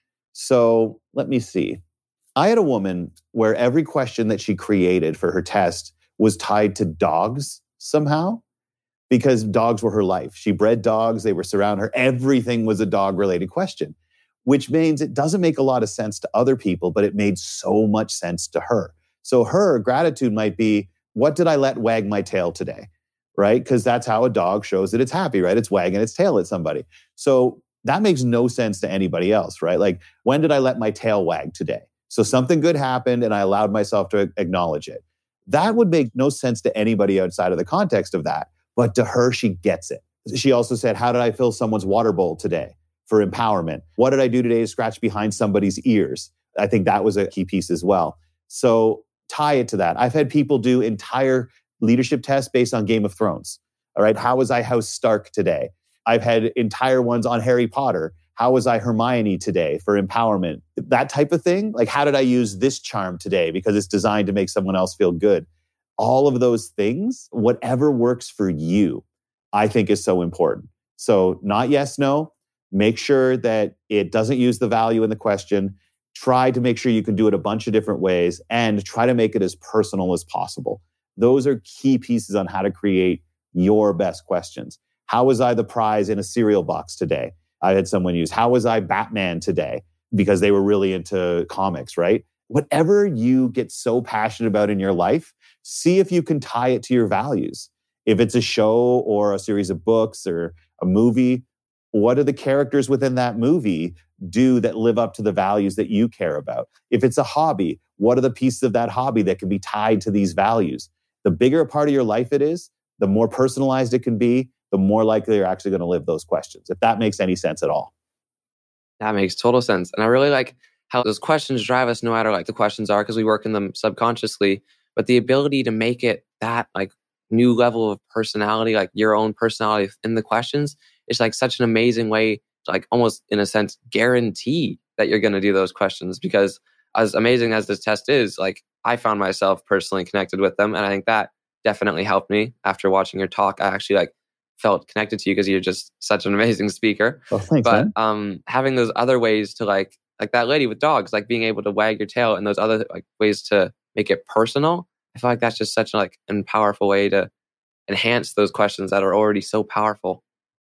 [SPEAKER 4] So let me see. I had a woman where every question that she created for her test was tied to dogs somehow, because dogs were her life. She bred dogs. They were surrounding her. Everything was a dog-related question, which means it doesn't make a lot of sense to other people, but it made so much sense to her. So her gratitude might be, what did I let wag my tail today? Right? Because that's how a dog shows that it's happy, right? It's wagging its tail at somebody. So that makes no sense to anybody else, right? Like, when did I let my tail wag today? So something good happened and I allowed myself to acknowledge it. That would make no sense to anybody outside of the context of that. But to her, she gets it. She also said, how did I fill someone's water bowl today for empowerment? What did I do today to scratch behind somebody's ears? I think that was a key piece as well. So tie it to that. I've had people do entire leadership tests based on Game of Thrones. All right. How was I House Stark today? I've had entire ones on Harry Potter. How was I Hermione today for empowerment? That type of thing. Like, how did I use this charm today because it's designed to make someone else feel good? All of those things, whatever works for you, I think is so important. So not yes, no. Make sure that it doesn't use the value in the question. Try to make sure you can do it a bunch of different ways and try to make it as personal as possible. Those are key pieces on how to create your best questions. How was I the prize in a cereal box today? I had someone use, how was I Batman today? Because they were really into comics, right? Whatever you get so passionate about in your life, see if you can tie it to your values. If it's a show or a series of books or a movie, what do the characters within that movie do that live up to the values that you care about? If it's a hobby, what are the pieces of that hobby that can be tied to these values? The bigger a part of your life it is, the more personalized it can be, the more likely you're actually going to live those questions, if that makes any sense at all.
[SPEAKER 3] That makes total sense. And I really like how those questions drive us no matter like the questions are, because we work in them subconsciously. But the ability to make it that like new level of personality, like your own personality in the questions, is like such an amazing way to like almost in a sense guarantee that you're going to do those questions. Because as amazing as this test is, like I found myself personally connected with them. And I think that definitely helped me after watching your talk. I actually like felt connected to you because you're just such an amazing speaker.
[SPEAKER 4] Oh, thanks,
[SPEAKER 3] but
[SPEAKER 4] man.
[SPEAKER 3] um, having those other ways to like, like that lady with dogs, like being able to wag your tail and those other like ways to make it personal. I feel like that's just such like a powerful way to enhance those questions that are already so powerful.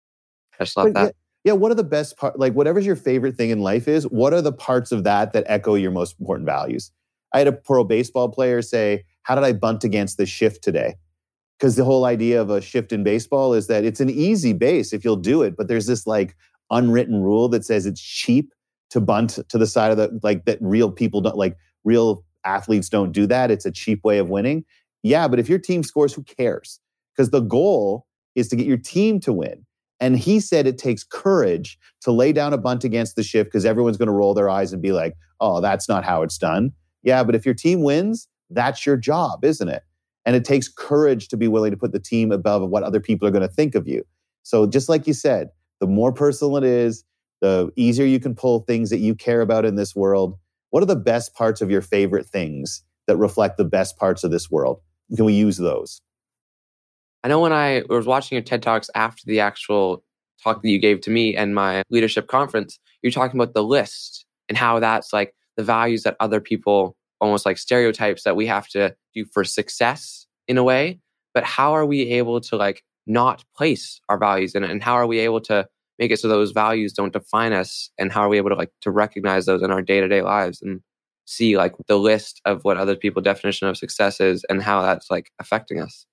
[SPEAKER 3] I just love
[SPEAKER 4] But
[SPEAKER 3] that.
[SPEAKER 4] Yeah, yeah, what are the best part? Like, whatever's your favorite thing in life is, what are the parts of that that echo your most important values? I had a pro baseball player say, how did I bunt against the shift today? Because the whole idea of a shift in baseball is that it's an easy base if you'll do it, but there's this like unwritten rule that says it's cheap to bunt to the side of the, like that real people don't, like real athletes don't do that. It's a cheap way of winning. Yeah, but if your team scores, who cares? Because the goal is to get your team to win. And he said it takes courage to lay down a bunt against the shift because everyone's going to roll their eyes and be like, oh, that's not how it's done. Yeah, but if your team wins, that's your job, isn't it? And it takes courage to be willing to put the team above what other people are going to think of you. So just like you said, the more personal it is, the easier you can pull things that you care about in this world. What are the best parts of your favorite things that reflect the best parts of this world? Can we use those?
[SPEAKER 3] I know when I was watching your TED Talks after the actual talk that you gave to me and my leadership conference, you're talking about the list and how that's like the values that other people, almost like stereotypes that we have to do for success in a way. But how are we able to like not place our values in it? And how are we able to make it so those values don't define us? And how are we able to like to recognize those in our day-to-day lives and see like the list of what other people's definition of success is and how that's like affecting us?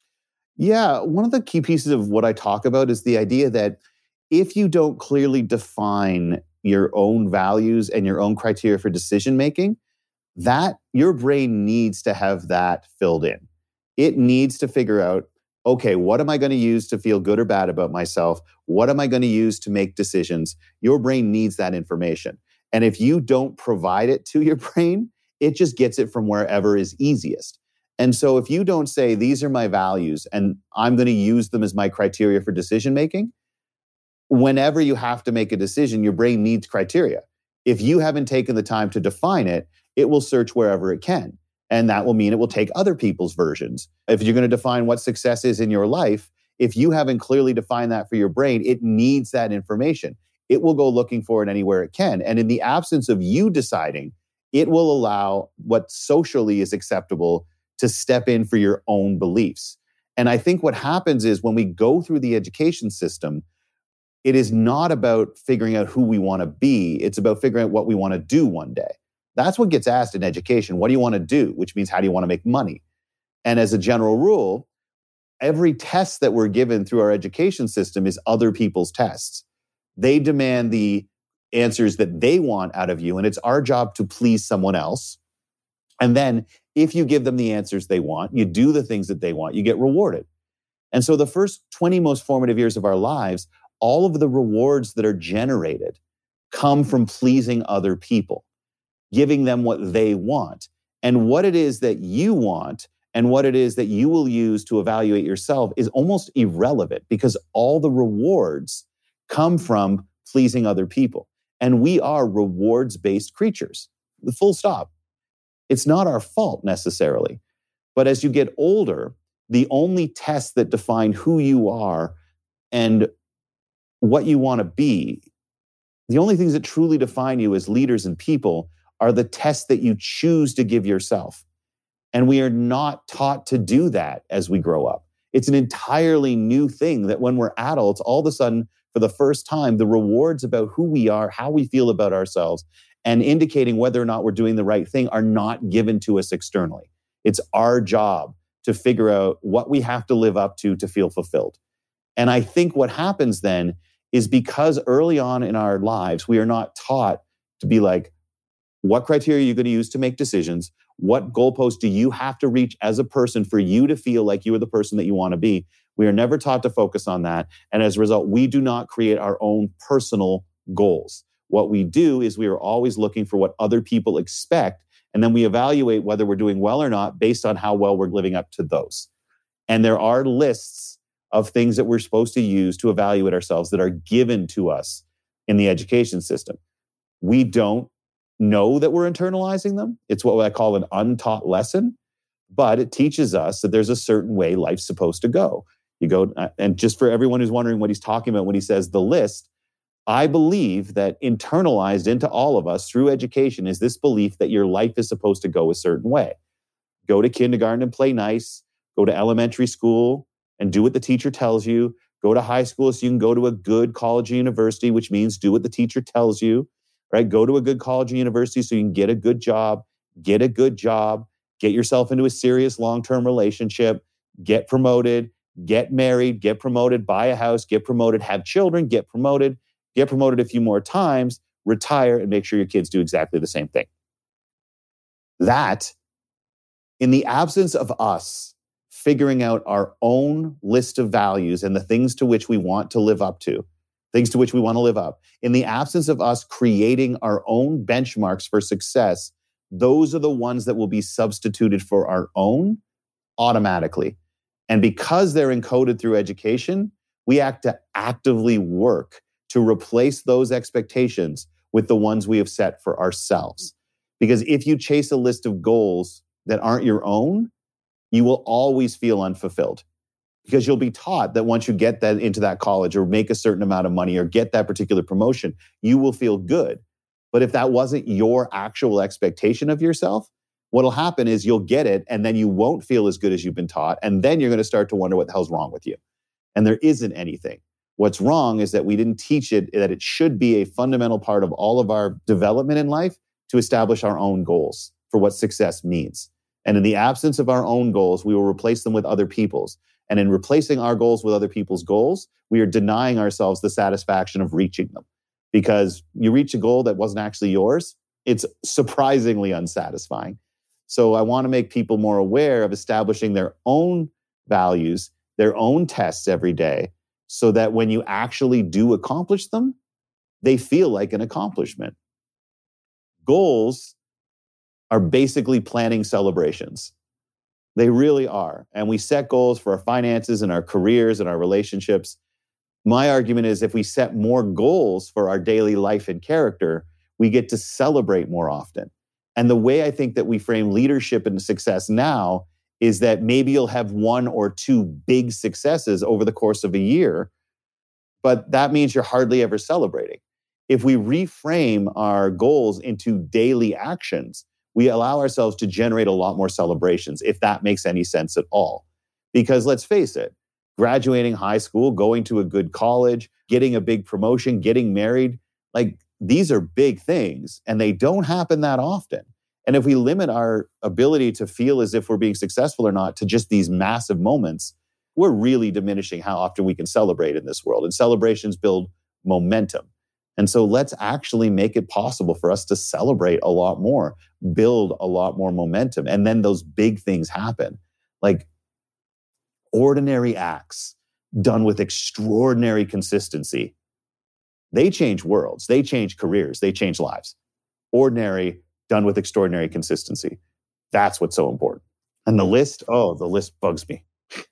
[SPEAKER 4] Yeah, one of the key pieces of what I talk about is the idea that if you don't clearly define your own values and your own criteria for decision making, that your brain needs to have that filled in. It needs to figure out, okay, what am I going to use to feel good or bad about myself? What am I going to use to make decisions? Your brain needs that information. And if you don't provide it to your brain, it just gets it from wherever is easiest. And so if you don't say, these are my values and I'm going to use them as my criteria for decision making, whenever you have to make a decision, your brain needs criteria. If you haven't taken the time to define it, it will search wherever it can. And that will mean it will take other people's versions. If you're going to define what success is in your life, if you haven't clearly defined that for your brain, it needs that information. It will go looking for it anywhere it can. And in the absence of you deciding, it will allow what socially is acceptable to step in for your own beliefs. And I think what happens is when we go through the education system, it is not about figuring out who we want to be. It's about figuring out what we want to do one day. That's what gets asked in education. What do you want to do? Which means, how do you want to make money? And as a general rule, every test that we're given through our education system is other people's tests. They demand the answers that they want out of you, and it's our job to please someone else. And then if you give them the answers they want, you do the things that they want, you get rewarded. And so the first twenty most formative years of our lives, all of the rewards that are generated come from pleasing other people, giving them what they want. And what it is that you want and what it is that you will use to evaluate yourself is almost irrelevant, because all the rewards come from pleasing other people. And we are rewards-based creatures, the full stop. It's not our fault necessarily. But as you get older, the only tests that define who you are and what you want to be, the only things that truly define you as leaders and people are the tests that you choose to give yourself. And we are not taught to do that as we grow up. It's an entirely new thing that when we're adults, all of a sudden, for the first time, the rewards about who we are, how we feel about ourselves, and indicating whether or not we're doing the right thing are not given to us externally. It's our job to figure out what we have to live up to to feel fulfilled. And I think what happens then is because early on in our lives, we are not taught to be like, what criteria are you going to use to make decisions? What goalpost do you have to reach as a person for you to feel like you are the person that you want to be? We are never taught to focus on that. And as a result, we do not create our own personal goals. What we do is we are always looking for what other people expect, and then we evaluate whether we're doing well or not based on how well we're living up to those. And there are lists of things that we're supposed to use to evaluate ourselves that are given to us in the education system. We don't know that we're internalizing them. It's what I call an untaught lesson, but it teaches us that there's a certain way life's supposed to go. You go, and just for everyone who's wondering what he's talking about when he says the list, I believe that internalized into all of us through education is this belief that your life is supposed to go a certain way. Go to kindergarten and play nice. Go to elementary school and do what the teacher tells you. Go to high school so you can go to a good college or university, which means do what the teacher tells you, right? Go to a good college or university so you can get a good job, get a good job, get yourself into a serious long-term relationship, get promoted, get married, get promoted, buy a house, get promoted, have children, get promoted, get promoted a few more times, retire, and make sure your kids do exactly the same thing. That, in the absence of us figuring out our own list of values and the things to which we want to live up to, things to which we want to live up, in the absence of us creating our own benchmarks for success, those are the ones that will be substituted for our own automatically. And because they're encoded through education, we have to actively work to replace those expectations with the ones we have set for ourselves. Because if you chase a list of goals that aren't your own, you will always feel unfulfilled. Because you'll be taught that once you get that into that college or make a certain amount of money or get that particular promotion, you will feel good. But if that wasn't your actual expectation of yourself, what'll happen is you'll get it and then you won't feel as good as you've been taught. And then you're going to start to wonder what the hell's wrong with you. And there isn't anything. What's wrong is that we didn't teach it, that it should be a fundamental part of all of our development in life to establish our own goals for what success means. And in the absence of our own goals, we will replace them with other people's. And in replacing our goals with other people's goals, we are denying ourselves the satisfaction of reaching them. Because you reach a goal that wasn't actually yours, it's surprisingly unsatisfying. So I want to make people more aware of establishing their own values, their own tests every day, so that when you actually do accomplish them, they feel like an accomplishment. Goals are basically planning celebrations. They really are. And we set goals for our finances and our careers and our relationships. My argument is if we set more goals for our daily life and character, we get to celebrate more often. And the way I think that we frame leadership and success now is that maybe you'll have one or two big successes over the course of a year, but that means you're hardly ever celebrating. If we reframe our goals into daily actions, we allow ourselves to generate a lot more celebrations, if that makes any sense at all. Because let's face it, graduating high school, going to a good college, getting a big promotion, getting married, like these are big things and they don't happen that often. And if we limit our ability to feel as if we're being successful or not to just these massive moments, we're really diminishing how often we can celebrate in this world. And celebrations build momentum. And so let's actually make it possible for us to celebrate a lot more, build a lot more momentum. And then those big things happen. Like ordinary acts done with extraordinary consistency. They change worlds. They change careers. They change lives. Ordinary done with extraordinary consistency. That's what's so important. And the list, oh, the list bugs me.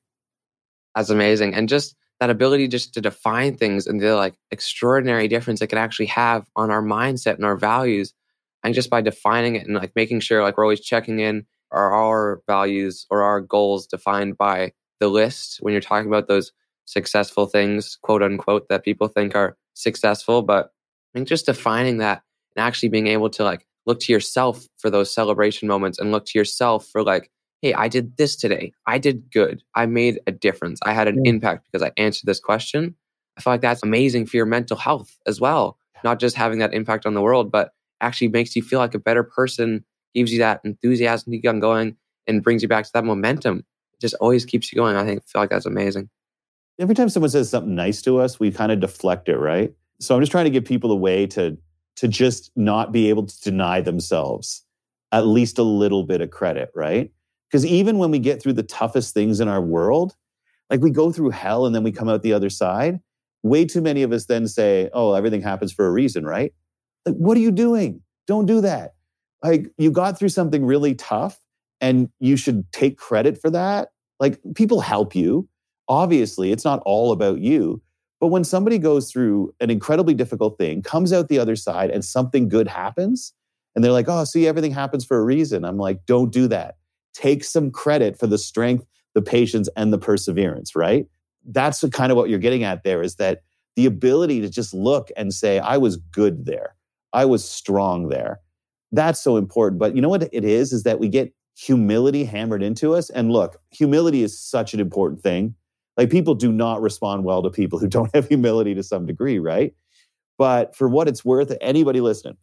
[SPEAKER 3] That's amazing. And just that ability just to define things and the like extraordinary difference it could actually have on our mindset and our values. And just by defining it and like making sure like we're always checking in, are our values or our goals defined by the list when you're talking about those successful things, quote unquote, that people think are successful. But I think just defining that and actually being able to like look to yourself for those celebration moments and look to yourself for like, hey, I did this today. I did good. I made a difference. I had an
[SPEAKER 4] Yeah.
[SPEAKER 3] impact because I answered this question. I feel like that's amazing for your mental health as well. Not just having that impact on the world, but actually makes you feel like a better person, gives you that enthusiasm to get going and brings you back to that momentum. It just always keeps you going. I think I feel like that's amazing.
[SPEAKER 4] Every time someone says something nice to us, we kind of deflect it, right? So I'm just trying to give people a way to, to just not be able to deny themselves at least a little bit of credit, right? Because even when we get through the toughest things in our world, like we go through hell and then we come out the other side, way too many of us then say, oh, everything happens for a reason, right? Like, what are you doing? Don't do that. Like, you got through something really tough and you should take credit for that. Like, people help you. Obviously, it's not all about you. But when somebody goes through an incredibly difficult thing, comes out the other side and something good happens, and they're like, oh, see, everything happens for a reason. I'm like, don't do that. Take some credit for the strength, the patience, and the perseverance, right? That's the kind of what you're getting at there, is that the ability to just look and say, I was good there. I was strong there. That's so important. But you know what it is, is that we get humility hammered into us. And look, humility is such an important thing. Like, people do not respond well to people who don't have humility to some degree, right? But for what it's worth, anybody listening,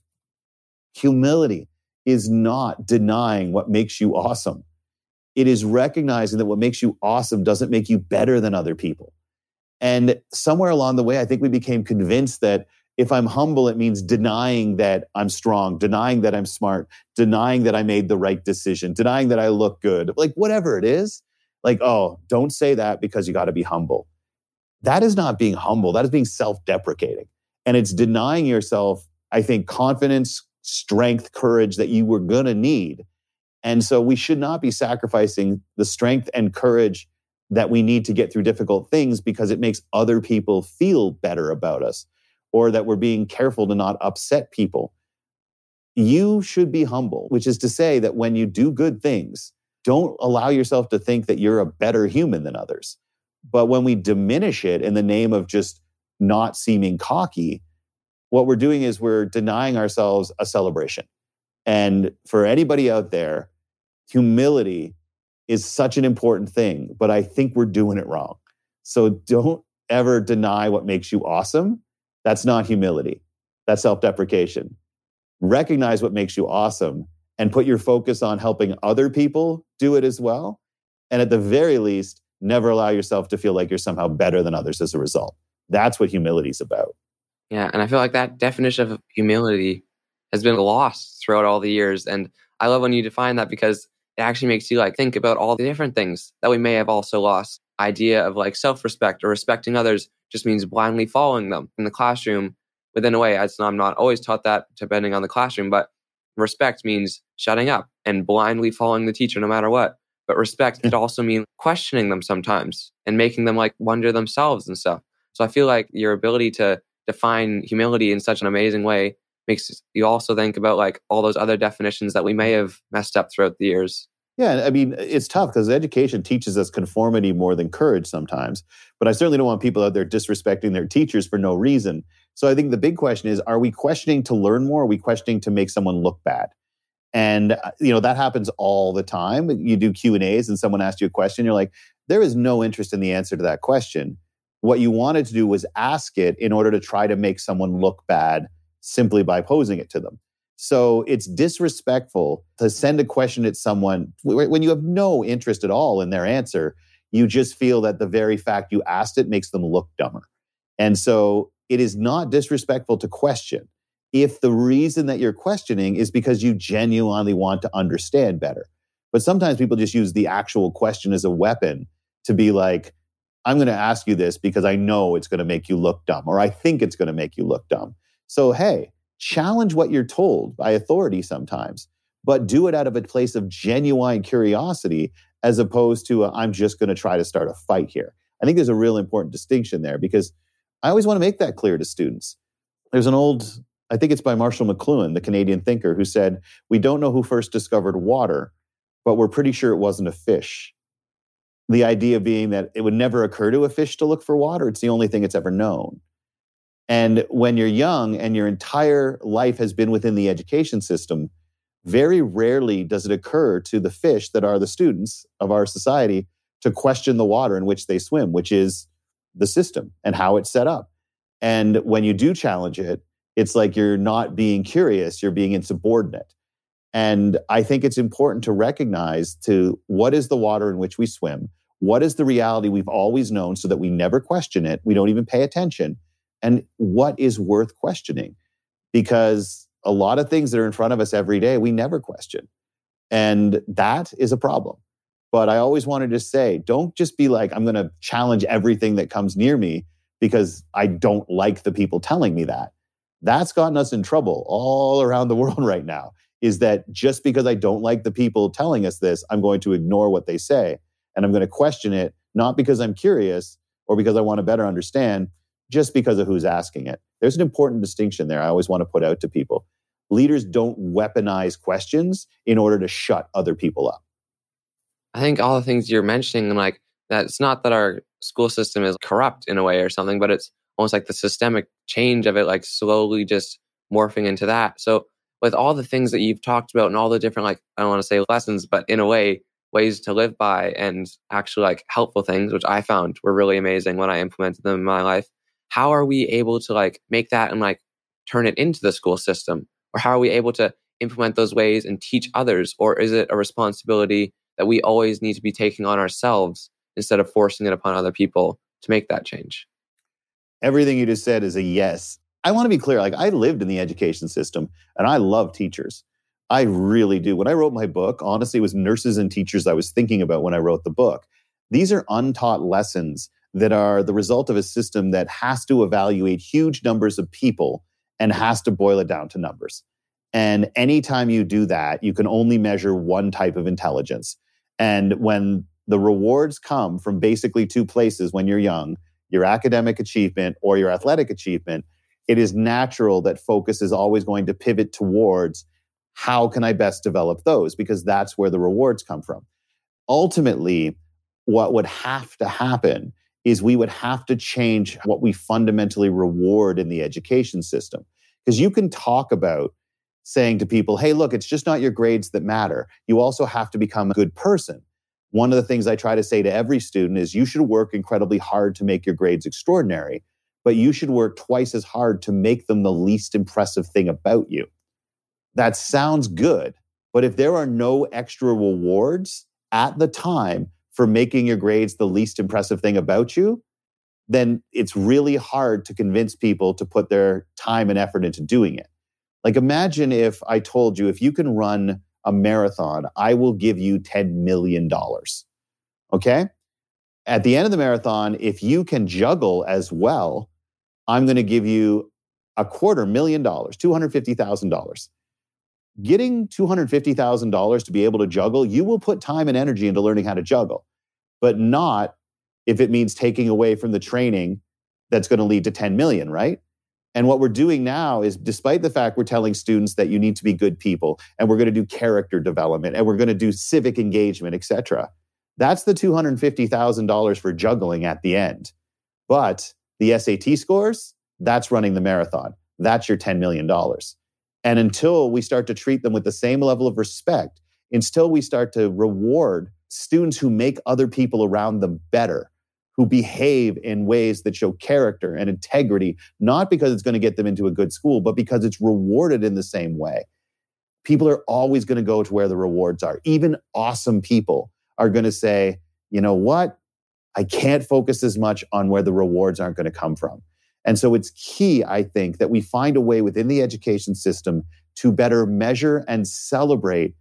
[SPEAKER 4] humility is not denying what makes you awesome. It is recognizing that what makes you awesome doesn't make you better than other people. And somewhere along the way, I think we became convinced that if I'm humble, it means denying that I'm strong, denying that I'm smart, denying that I made the right decision, denying that I look good, like whatever it is. Like, oh, don't say that because you got to be humble. That is not being humble. That is being self-deprecating. And it's denying yourself, I think, confidence, strength, courage that you were going to need. And so we should not be sacrificing the strength and courage that we need to get through difficult things because it makes other people feel better about us, or that we're being careful to not upset people. You should be humble, which is to say that when you do good things, don't allow yourself to think that you're a better human than others. But when we diminish it in the name of just not seeming cocky, what we're doing is we're denying ourselves a celebration. And for anybody out there, humility is such an important thing, but I think we're doing it wrong. So don't ever deny what makes you awesome. That's not humility. That's self-deprecation. Recognize what makes you awesome and put your focus on helping other people do it as well. And at the very least, never allow yourself to feel like you're somehow better than others as a result. That's what humility is about.
[SPEAKER 3] Yeah, and I feel like that definition of humility has been lost throughout all the years. And I love when you define that, because it actually makes you like think about all the different things that we may have also lost. Idea of like self-respect or respecting others just means blindly following them in the classroom. Within a way, I'm not always taught that depending on the classroom, but respect means shutting up and blindly following the teacher no matter what. But respect could also mean questioning them sometimes and making them like wonder themselves and stuff. So I feel like your ability to define humility in such an amazing way makes you also think about like all those other definitions that we may have messed up throughout the years.
[SPEAKER 4] Yeah, I mean, it's tough because education teaches us conformity more than courage sometimes. But I certainly don't want people out there disrespecting their teachers for no reason. So I think the big question is, are we questioning to learn more? Or are we questioning to make someone look bad? And, you know, that happens all the time. You do Q and A's and someone asks you a question. You're like, there is no interest in the answer to that question. What you wanted to do was ask it in order to try to make someone look bad simply by posing it to them. So it's disrespectful to send a question at someone when you have no interest at all in their answer. You just feel that the very fact you asked it makes them look dumber. And so it is not disrespectful to question if the reason that you're questioning is because you genuinely want to understand better. But sometimes people just use the actual question as a weapon to be like, I'm going to ask you this because I know it's going to make you look dumb, or I think it's going to make you look dumb. So, hey, challenge what you're told by authority sometimes, but do it out of a place of genuine curiosity as opposed to, a, I'm just going to try to start a fight here. I think there's a real important distinction there because I always want to make that clear to students. There's an old, I think it's by Marshall McLuhan, the Canadian thinker, who said, we don't know who first discovered water, but we're pretty sure it wasn't a fish. The idea being that it would never occur to a fish to look for water. It's the only thing it's ever known. And when you're young and your entire life has been within the education system, very rarely does it occur to the fish that are the students of our society to question the water in which they swim, which is the system and how it's set up. And when you do challenge it, it's like you're not being curious, you're being insubordinate. And I think it's important to recognize to what is the water in which we swim? What is the reality we've always known so that we never question it? We don't even pay attention. And what is worth questioning? Because a lot of things that are in front of us every day, we never question. And that is a problem. But I always wanted to say, don't just be like, I'm going to challenge everything that comes near me because I don't like the people telling me that. That's gotten us in trouble all around the world right now, is that just because I don't like the people telling us this, I'm going to ignore what they say. And I'm going to question it, not because I'm curious or because I want to better understand, just because of who's asking it. There's an important distinction there I always want to put out to people. Leaders don't weaponize questions in order to shut other people up.
[SPEAKER 3] I think all the things you're mentioning, like that, it's not that our school system is corrupt in a way or something, but it's almost like the systemic change of it, like slowly just morphing into that. So with all the things that you've talked about and all the different, like, I don't want to say lessons, but in a way, ways to live by and actually like helpful things, which I found were really amazing when I implemented them in my life. How are we able to like make that and like turn it into the school system? Or how are we able to implement those ways and teach others? Or is it a responsibility that we always need to be taking on ourselves instead of forcing it upon other people to make that change?
[SPEAKER 4] Everything you just said is a yes. I want to be clear. Like, I lived in the education system and I love teachers. I really do. When I wrote my book, honestly, it was nurses and teachers I was thinking about when I wrote the book. These are untaught lessons that are the result of a system that has to evaluate huge numbers of people and has to boil it down to numbers. And anytime you do that, you can only measure one type of intelligence. And when the rewards come from basically two places when you're young, your academic achievement or your athletic achievement, it is natural that focus is always going to pivot towards how can I best develop those? Because that's where the rewards come from. Ultimately, what would have to happen is we would have to change what we fundamentally reward in the education system. Because you can talk about saying to people, hey, look, it's just not your grades that matter. You also have to become a good person. One of the things I try to say to every student is you should work incredibly hard to make your grades extraordinary, but you should work twice as hard to make them the least impressive thing about you. That sounds good, but if there are no extra rewards at the time for making your grades the least impressive thing about you, then it's really hard to convince people to put their time and effort into doing it. Like, imagine if I told you, if you can run a marathon, I will give you ten million dollars. Okay? At the end of the marathon, if you can juggle as well, I'm going to give you a quarter million dollars, two hundred fifty thousand dollars. getting two hundred fifty thousand dollars to be able to juggle, you will put time and energy into learning how to juggle, but not if it means taking away from the training that's going to lead to ten million, right? And what we're doing now is, despite the fact we're telling students that you need to be good people, and we're going to do character development, and we're going to do civic engagement, et cetera, that's the two hundred fifty thousand dollars for juggling at the end. But the S A T scores, that's running the marathon. That's your ten million dollars. And until we start to treat them with the same level of respect, until we start to reward students who make other people around them better, who behave in ways that show character and integrity, not because it's going to get them into a good school, but because it's rewarded in the same way. People are always going to go to where the rewards are. Even awesome people are going to say, you know what? I can't focus as much on where the rewards aren't going to come from. And so it's key, I think, that we find a way within the education system to better measure and celebrate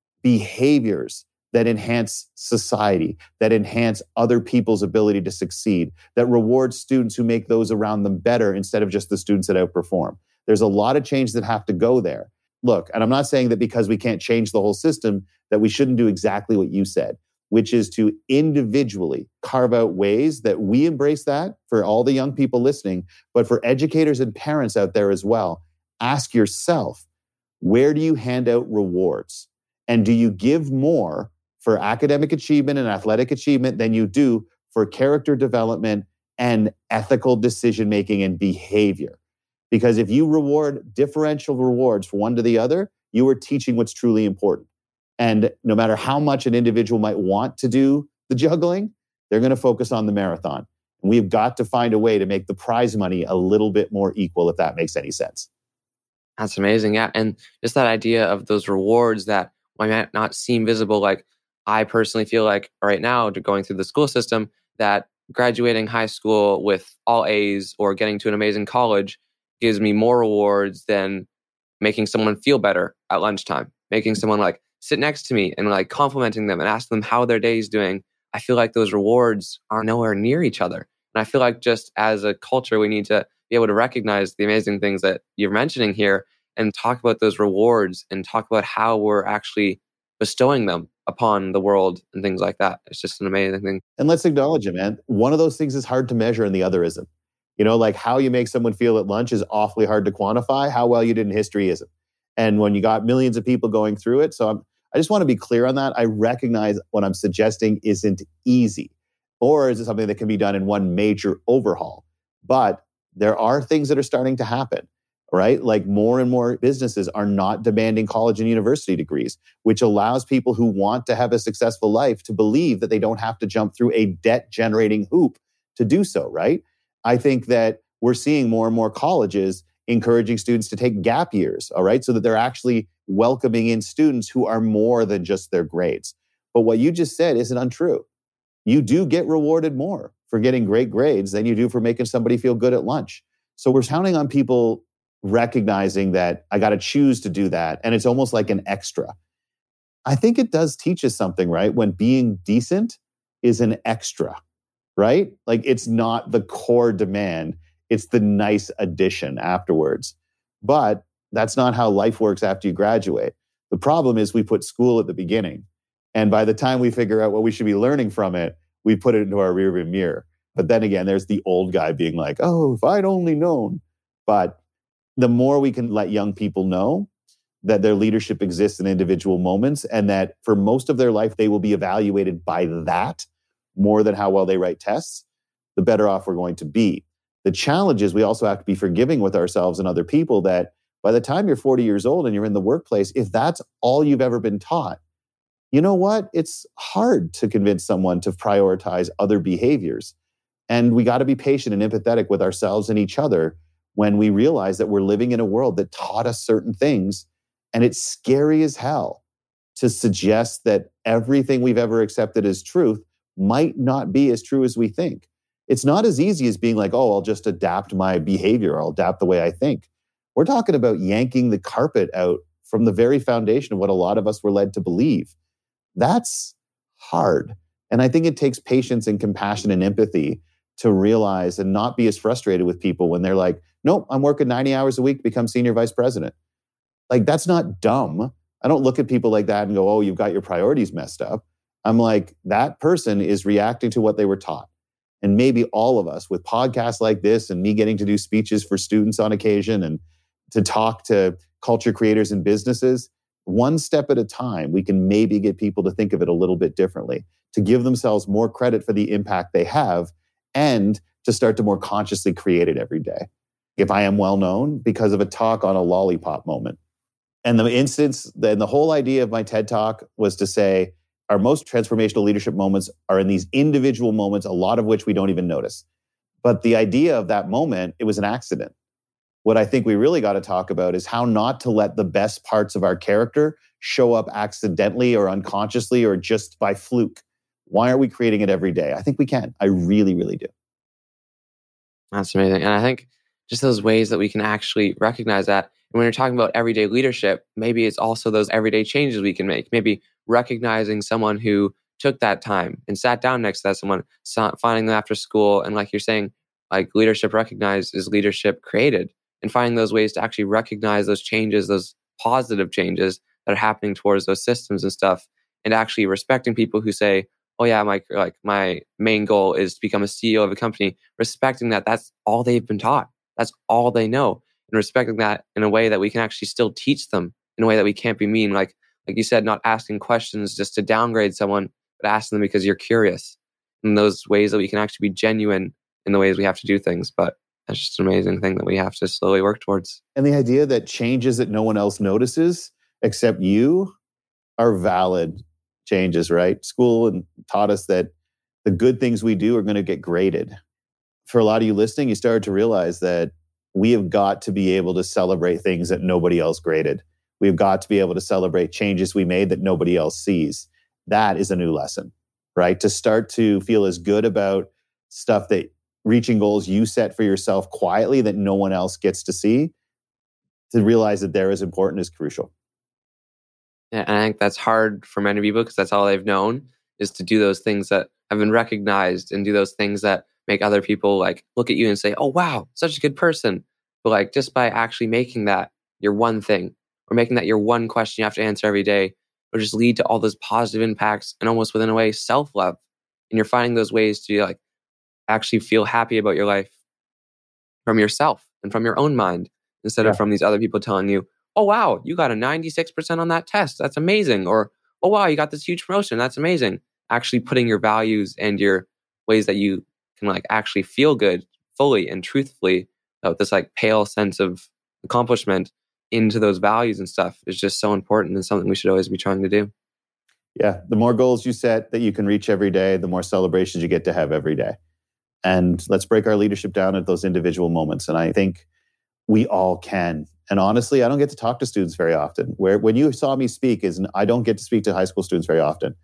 [SPEAKER 4] behaviors that enhance society, that enhance other people's ability to succeed, that reward students who make those around them better instead of just the students that outperform. There's a lot of change that have to go there. Look, and I'm not saying that because we can't change the whole system that we shouldn't do exactly what you said, which is to individually carve out ways that we embrace that for all the young people listening, but for educators and parents out there as well. Ask yourself, where do you hand out rewards? And do you give more for academic achievement and athletic achievement than you do for character development and ethical decision-making and behavior? Because if you reward differential rewards from one to the other, you are teaching what's truly important. And no matter how much an individual might want to do the juggling, they're going to focus on the marathon. And we've got to find a way to make the prize money a little bit more equal, if that makes any sense.
[SPEAKER 3] That's amazing. Yeah. And just that idea of those rewards that might not seem visible. Like, I personally feel like right now, going through the school system, that graduating high school with all A's or getting to an amazing college gives me more rewards than making someone feel better at lunchtime, making someone like sit next to me and like complimenting them and ask them how their day is doing. I feel like those rewards are nowhere near each other. And I feel like just as a culture, we need to be able to recognize the amazing things that you're mentioning here and talk about those rewards and talk about how we're actually bestowing them upon the world and things like that. It's just an amazing thing.
[SPEAKER 4] And let's acknowledge it, man. One of those things is hard to measure and the other isn't. You know, like how you make someone feel at lunch is awfully hard to quantify. How well you did in history isn't. And when you got millions of people going through it. So I'm, I just want to be clear on that. I recognize what I'm suggesting isn't easy, or is it something that can be done in one major overhaul? But there are things that are starting to happen, right? Like more and more businesses are not demanding college and university degrees, which allows people who want to have a successful life to believe that they don't have to jump through a debt-generating hoop to do so, right? I think that we're seeing more and more colleges encouraging students to take gap years, all right? So that they're actually welcoming in students who are more than just their grades. But what you just said isn't untrue. You do get rewarded more for getting great grades than you do for making somebody feel good at lunch. So we're counting on people recognizing that I got to choose to do that. And it's almost like an extra. I think it does teach us something, right? When being decent is an extra, right? Like it's not the core demand. It's the nice addition afterwards. But that's not how life works after you graduate. The problem is we put school at the beginning. And by the time we figure out what we should be learning from it, we put it into our rearview mirror. But then again, there's the old guy being like, oh, if I'd only known. But the more we can let young people know that their leadership exists in individual moments and that for most of their life, they will be evaluated by that more than how well they write tests, the better off we're going to be. The challenge is we also have to be forgiving with ourselves and other people that by the time you're forty years old and you're in the workplace, if that's all you've ever been taught, you know what? It's hard to convince someone to prioritize other behaviors. And we got to be patient and empathetic with ourselves and each other when we realize that we're living in a world that taught us certain things. And it's scary as hell to suggest that everything we've ever accepted as truth might not be as true as we think. It's not as easy as being like, oh, I'll just adapt my behavior. I'll adapt the way I think. We're talking about yanking the carpet out from the very foundation of what a lot of us were led to believe. That's hard. And I think it takes patience and compassion and empathy to realize and not be as frustrated with people when they're like, nope, I'm working ninety hours a week to become senior vice president. Like, that's not dumb. I don't look at people like that and go, oh, you've got your priorities messed up. I'm like, that person is reacting to what they were taught. And maybe all of us with podcasts like this and me getting to do speeches for students on occasion and to talk to culture creators and businesses, one step at a time, we can maybe get people to think of it a little bit differently, to give themselves more credit for the impact they have and to start to more consciously create it every day. If I am well known because of a talk on a lollipop moment. And the instance, then the whole idea of my TED Talk was to say, our most transformational leadership moments are in these individual moments, a lot of which we don't even notice. But the idea of that moment, it was an accident. What I think we really got to talk about is how not to let the best parts of our character show up accidentally or unconsciously or just by fluke. Why are we creating it every day? I think we can. I really, really do.
[SPEAKER 3] That's amazing. And I think just those ways that we can actually recognize that. And when you're talking about everyday leadership, maybe it's also those everyday changes we can make. Maybe recognizing someone who took that time and sat down next to that someone, finding them after school. And like you're saying, like leadership recognized is leadership created. And finding those ways to actually recognize those changes, those positive changes that are happening towards those systems and stuff. And actually respecting people who say, oh yeah, my like my main goal is to become a C E O of a company. Respecting that that's all they've been taught. That's all they know. And respecting that in a way that we can actually still teach them in a way that we can't be mean. Like, like you said, not asking questions just to downgrade someone, but asking them because you're curious. In those ways that we can actually be genuine in the ways we have to do things. But that's just an amazing thing that we have to slowly work towards.
[SPEAKER 4] And the idea that changes that no one else notices except you are valid changes, right? School and taught us that the good things we do are going to get graded. For a lot of you listening, you started to realize that we have got to be able to celebrate things that nobody else graded. We've got to be able to celebrate changes we made that nobody else sees. That is a new lesson, right? To start to feel as good about stuff that reaching goals you set for yourself quietly that no one else gets to see, to realize that they're as important is crucial.
[SPEAKER 3] Yeah, and I think that's hard for many people because that's all they've known is to do those things that have been recognized and do those things that make other people like look at you and say, oh, wow, such a good person. But like just by actually making that your one thing or making that your one question you have to answer every day will just lead to all those positive impacts and almost within a way, self-love. And you're finding those ways to like actually feel happy about your life from yourself and from your own mind instead yeah. of from these other people telling you, oh, wow, you got a ninety-six percent on that test. That's amazing. Or, oh, wow, you got this huge promotion. That's amazing. Actually putting your values and your ways that you can like actually feel good fully and truthfully without this like pale sense of accomplishment into those values and stuff is just so important and something we should always be trying to do.
[SPEAKER 4] Yeah. The more goals you set that you can reach every day, the more celebrations you get to have every day. And let's break our leadership down at those individual moments. And I think we all can. And honestly, I don't get to talk to students very often. Where when you saw me speak is I don't get to speak to high school students very often.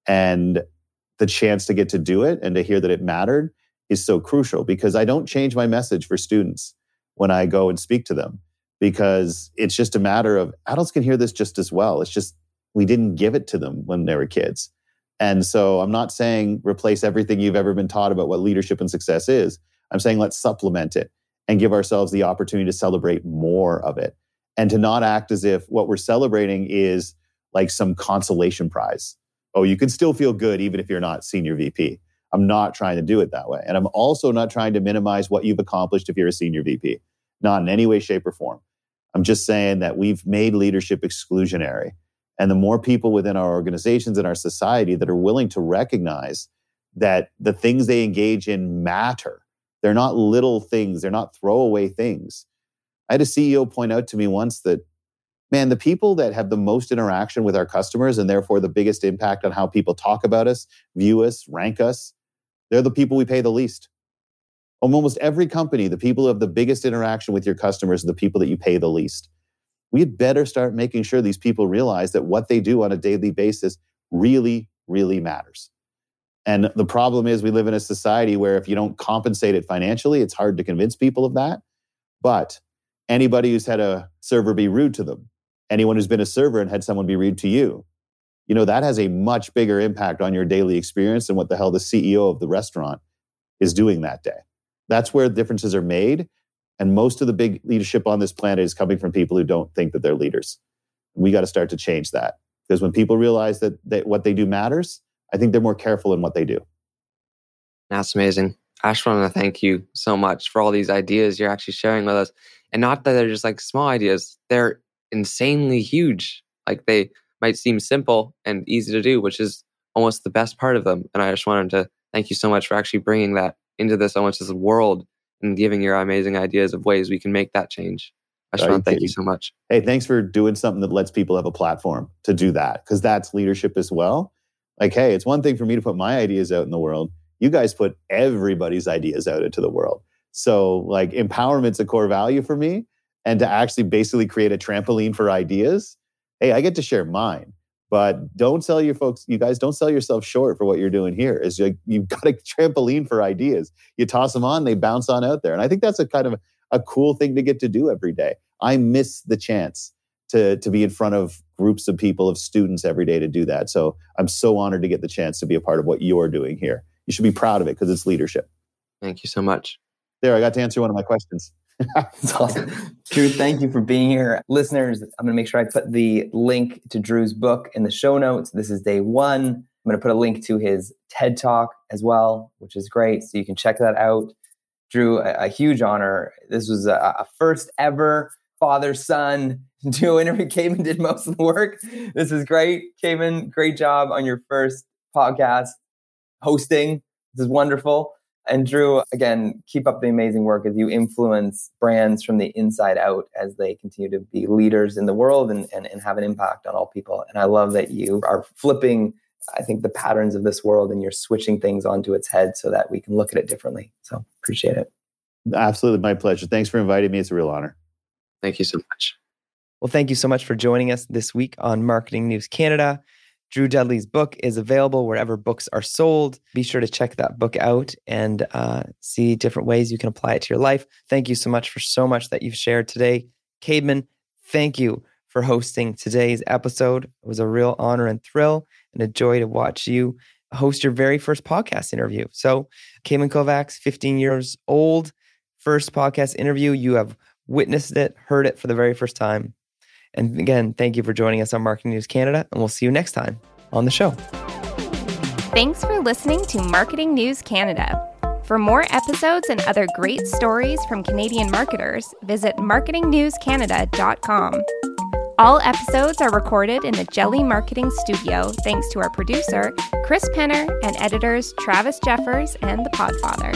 [SPEAKER 4] And the chance to get to do it and to hear that it mattered is so crucial because I don't change my message for students when I go and speak to them because it's just a matter of adults can hear this just as well. It's just we didn't give it to them when they were kids. And so I'm not saying replace everything you've ever been taught about what leadership and success is. I'm saying let's supplement it and give ourselves the opportunity to celebrate more of it and to not act as if what we're celebrating is like some consolation prize. Oh, you can still feel good even if you're not senior V P. I'm not trying to do it that way. And I'm also not trying to minimize what you've accomplished if you're a senior V P. Not in any way, shape, or form. I'm just saying that we've made leadership exclusionary. And the more people within our organizations and our society that are willing to recognize that the things they engage in matter. They're not little things. They're not throwaway things. I had a C E O point out to me once that, man, the people that have the most interaction with our customers and therefore the biggest impact on how people talk about us, view us, rank us, they're the people we pay the least. Almost every company, the people who have the biggest interaction with your customers are the people that you pay the least. We had better start making sure these people realize that what they do on a daily basis really, really matters. And the problem is we live in a society where if you don't compensate it financially, it's hard to convince people of that. But anybody who's had a server be rude to them, anyone who's been a server and had someone be rude to you, you know, that has a much bigger impact on your daily experience than what the hell the C E O of the restaurant is doing that day. That's where differences are made. And most of the big leadership on this planet is coming from people who don't think that they're leaders. We got to start to change that. Because when people realize that, that what they do matters, I think they're more careful in what they do.
[SPEAKER 3] That's amazing. I just want to thank you so much for all these ideas you're actually sharing with us. And not that they're just like small ideas, they're insanely huge. Like they might seem simple and easy to do, which is almost the best part of them. And I just wanted to thank you so much for actually bringing that into this almost as a world and giving your amazing ideas of ways we can make that change. I just want to thank you so much.
[SPEAKER 4] Hey, thanks for doing something that lets people have a platform to do that, because that's leadership as well. Like, hey, it's one thing for me to put my ideas out in the world. You guys put everybody's ideas out into the world. So like empowerment's a core value for me. And to actually basically create a trampoline for ideas, hey, I get to share mine. But don't sell your folks, you guys don't sell yourself short for what you're doing here. Is like, you've got a trampoline for ideas. You toss them on, they bounce on out there. And I think that's a kind of a cool thing to get to do every day. I miss the chance to, to be in front of groups of people, of students every day to do that. So I'm so honored to get the chance to be a part of what you're doing here. You should be proud of it because it's leadership.
[SPEAKER 3] Thank you so much.
[SPEAKER 4] There, I got to answer one of my questions.
[SPEAKER 2] That's awesome. Drew, thank you for being here. Listeners, I'm going to make sure I put the link to Drew's book in the show notes. This is day one. I'm going to put a link to his TED Talk as well, which is great. So you can check that out. Drew, a, a huge honor. This was a, a first ever father-son duo interview. Cayman did most of the work. This is great. Cayman, great job on your first podcast hosting. This is wonderful. And Drew, again, keep up the amazing work as you influence brands from the inside out as they continue to be leaders in the world and, and, and have an impact on all people. And I love that you are flipping, I think, the patterns of this world and you're switching things onto its head so that we can look at it differently. So appreciate it.
[SPEAKER 4] Absolutely. My pleasure. Thanks for inviting me. It's a real honor.
[SPEAKER 3] Thank you so much.
[SPEAKER 2] Well, thank you so much for joining us this week on Marketing News Canada. Drew Dudley's book is available wherever books are sold. Be sure to check that book out and uh, see different ways you can apply it to your life. Thank you so much for so much that you've shared today. Cayman, thank you for hosting today's episode. It was a real honor and thrill and a joy to watch you host your very first podcast interview. So Cayman Kovacs, fifteen years old, first podcast interview. You have witnessed it, heard it for the very first time. And again, thank you for joining us on Marketing News Canada, and we'll see you next time on the show.
[SPEAKER 1] Thanks for listening to Marketing News Canada. For more episodes and other great stories from Canadian marketers, visit marketing news canada dot com. All episodes are recorded in the Jelly Marketing Studio thanks to our producer, Chris Penner, and editors Travis Jeffers and The Podfather.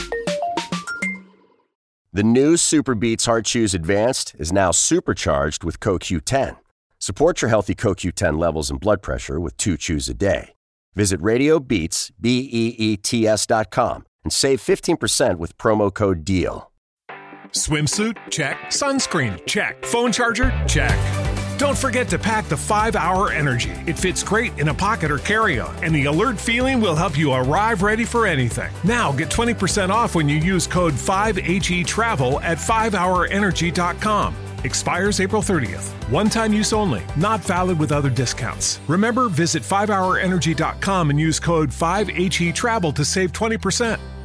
[SPEAKER 9] The new Super Beats Heart Chews Advanced is now supercharged with C O Q ten. Support your healthy C O Q ten levels and blood pressure with two chews a day. Visit RadioBeats, B E E T S dot com and save fifteen percent with promo code DEAL.
[SPEAKER 8] Swimsuit? Check. Sunscreen? Check. Phone charger? Check. Don't forget to pack the five hour Energy. It fits great in a pocket or carry-on, and the alert feeling will help you arrive ready for anything. Now get twenty percent off when you use code five H E travel at five hour energy dot com. Expires April thirtieth. One-time use only. Not valid with other discounts. Remember, visit five hour energy dot com and use code five H E travel to save twenty percent.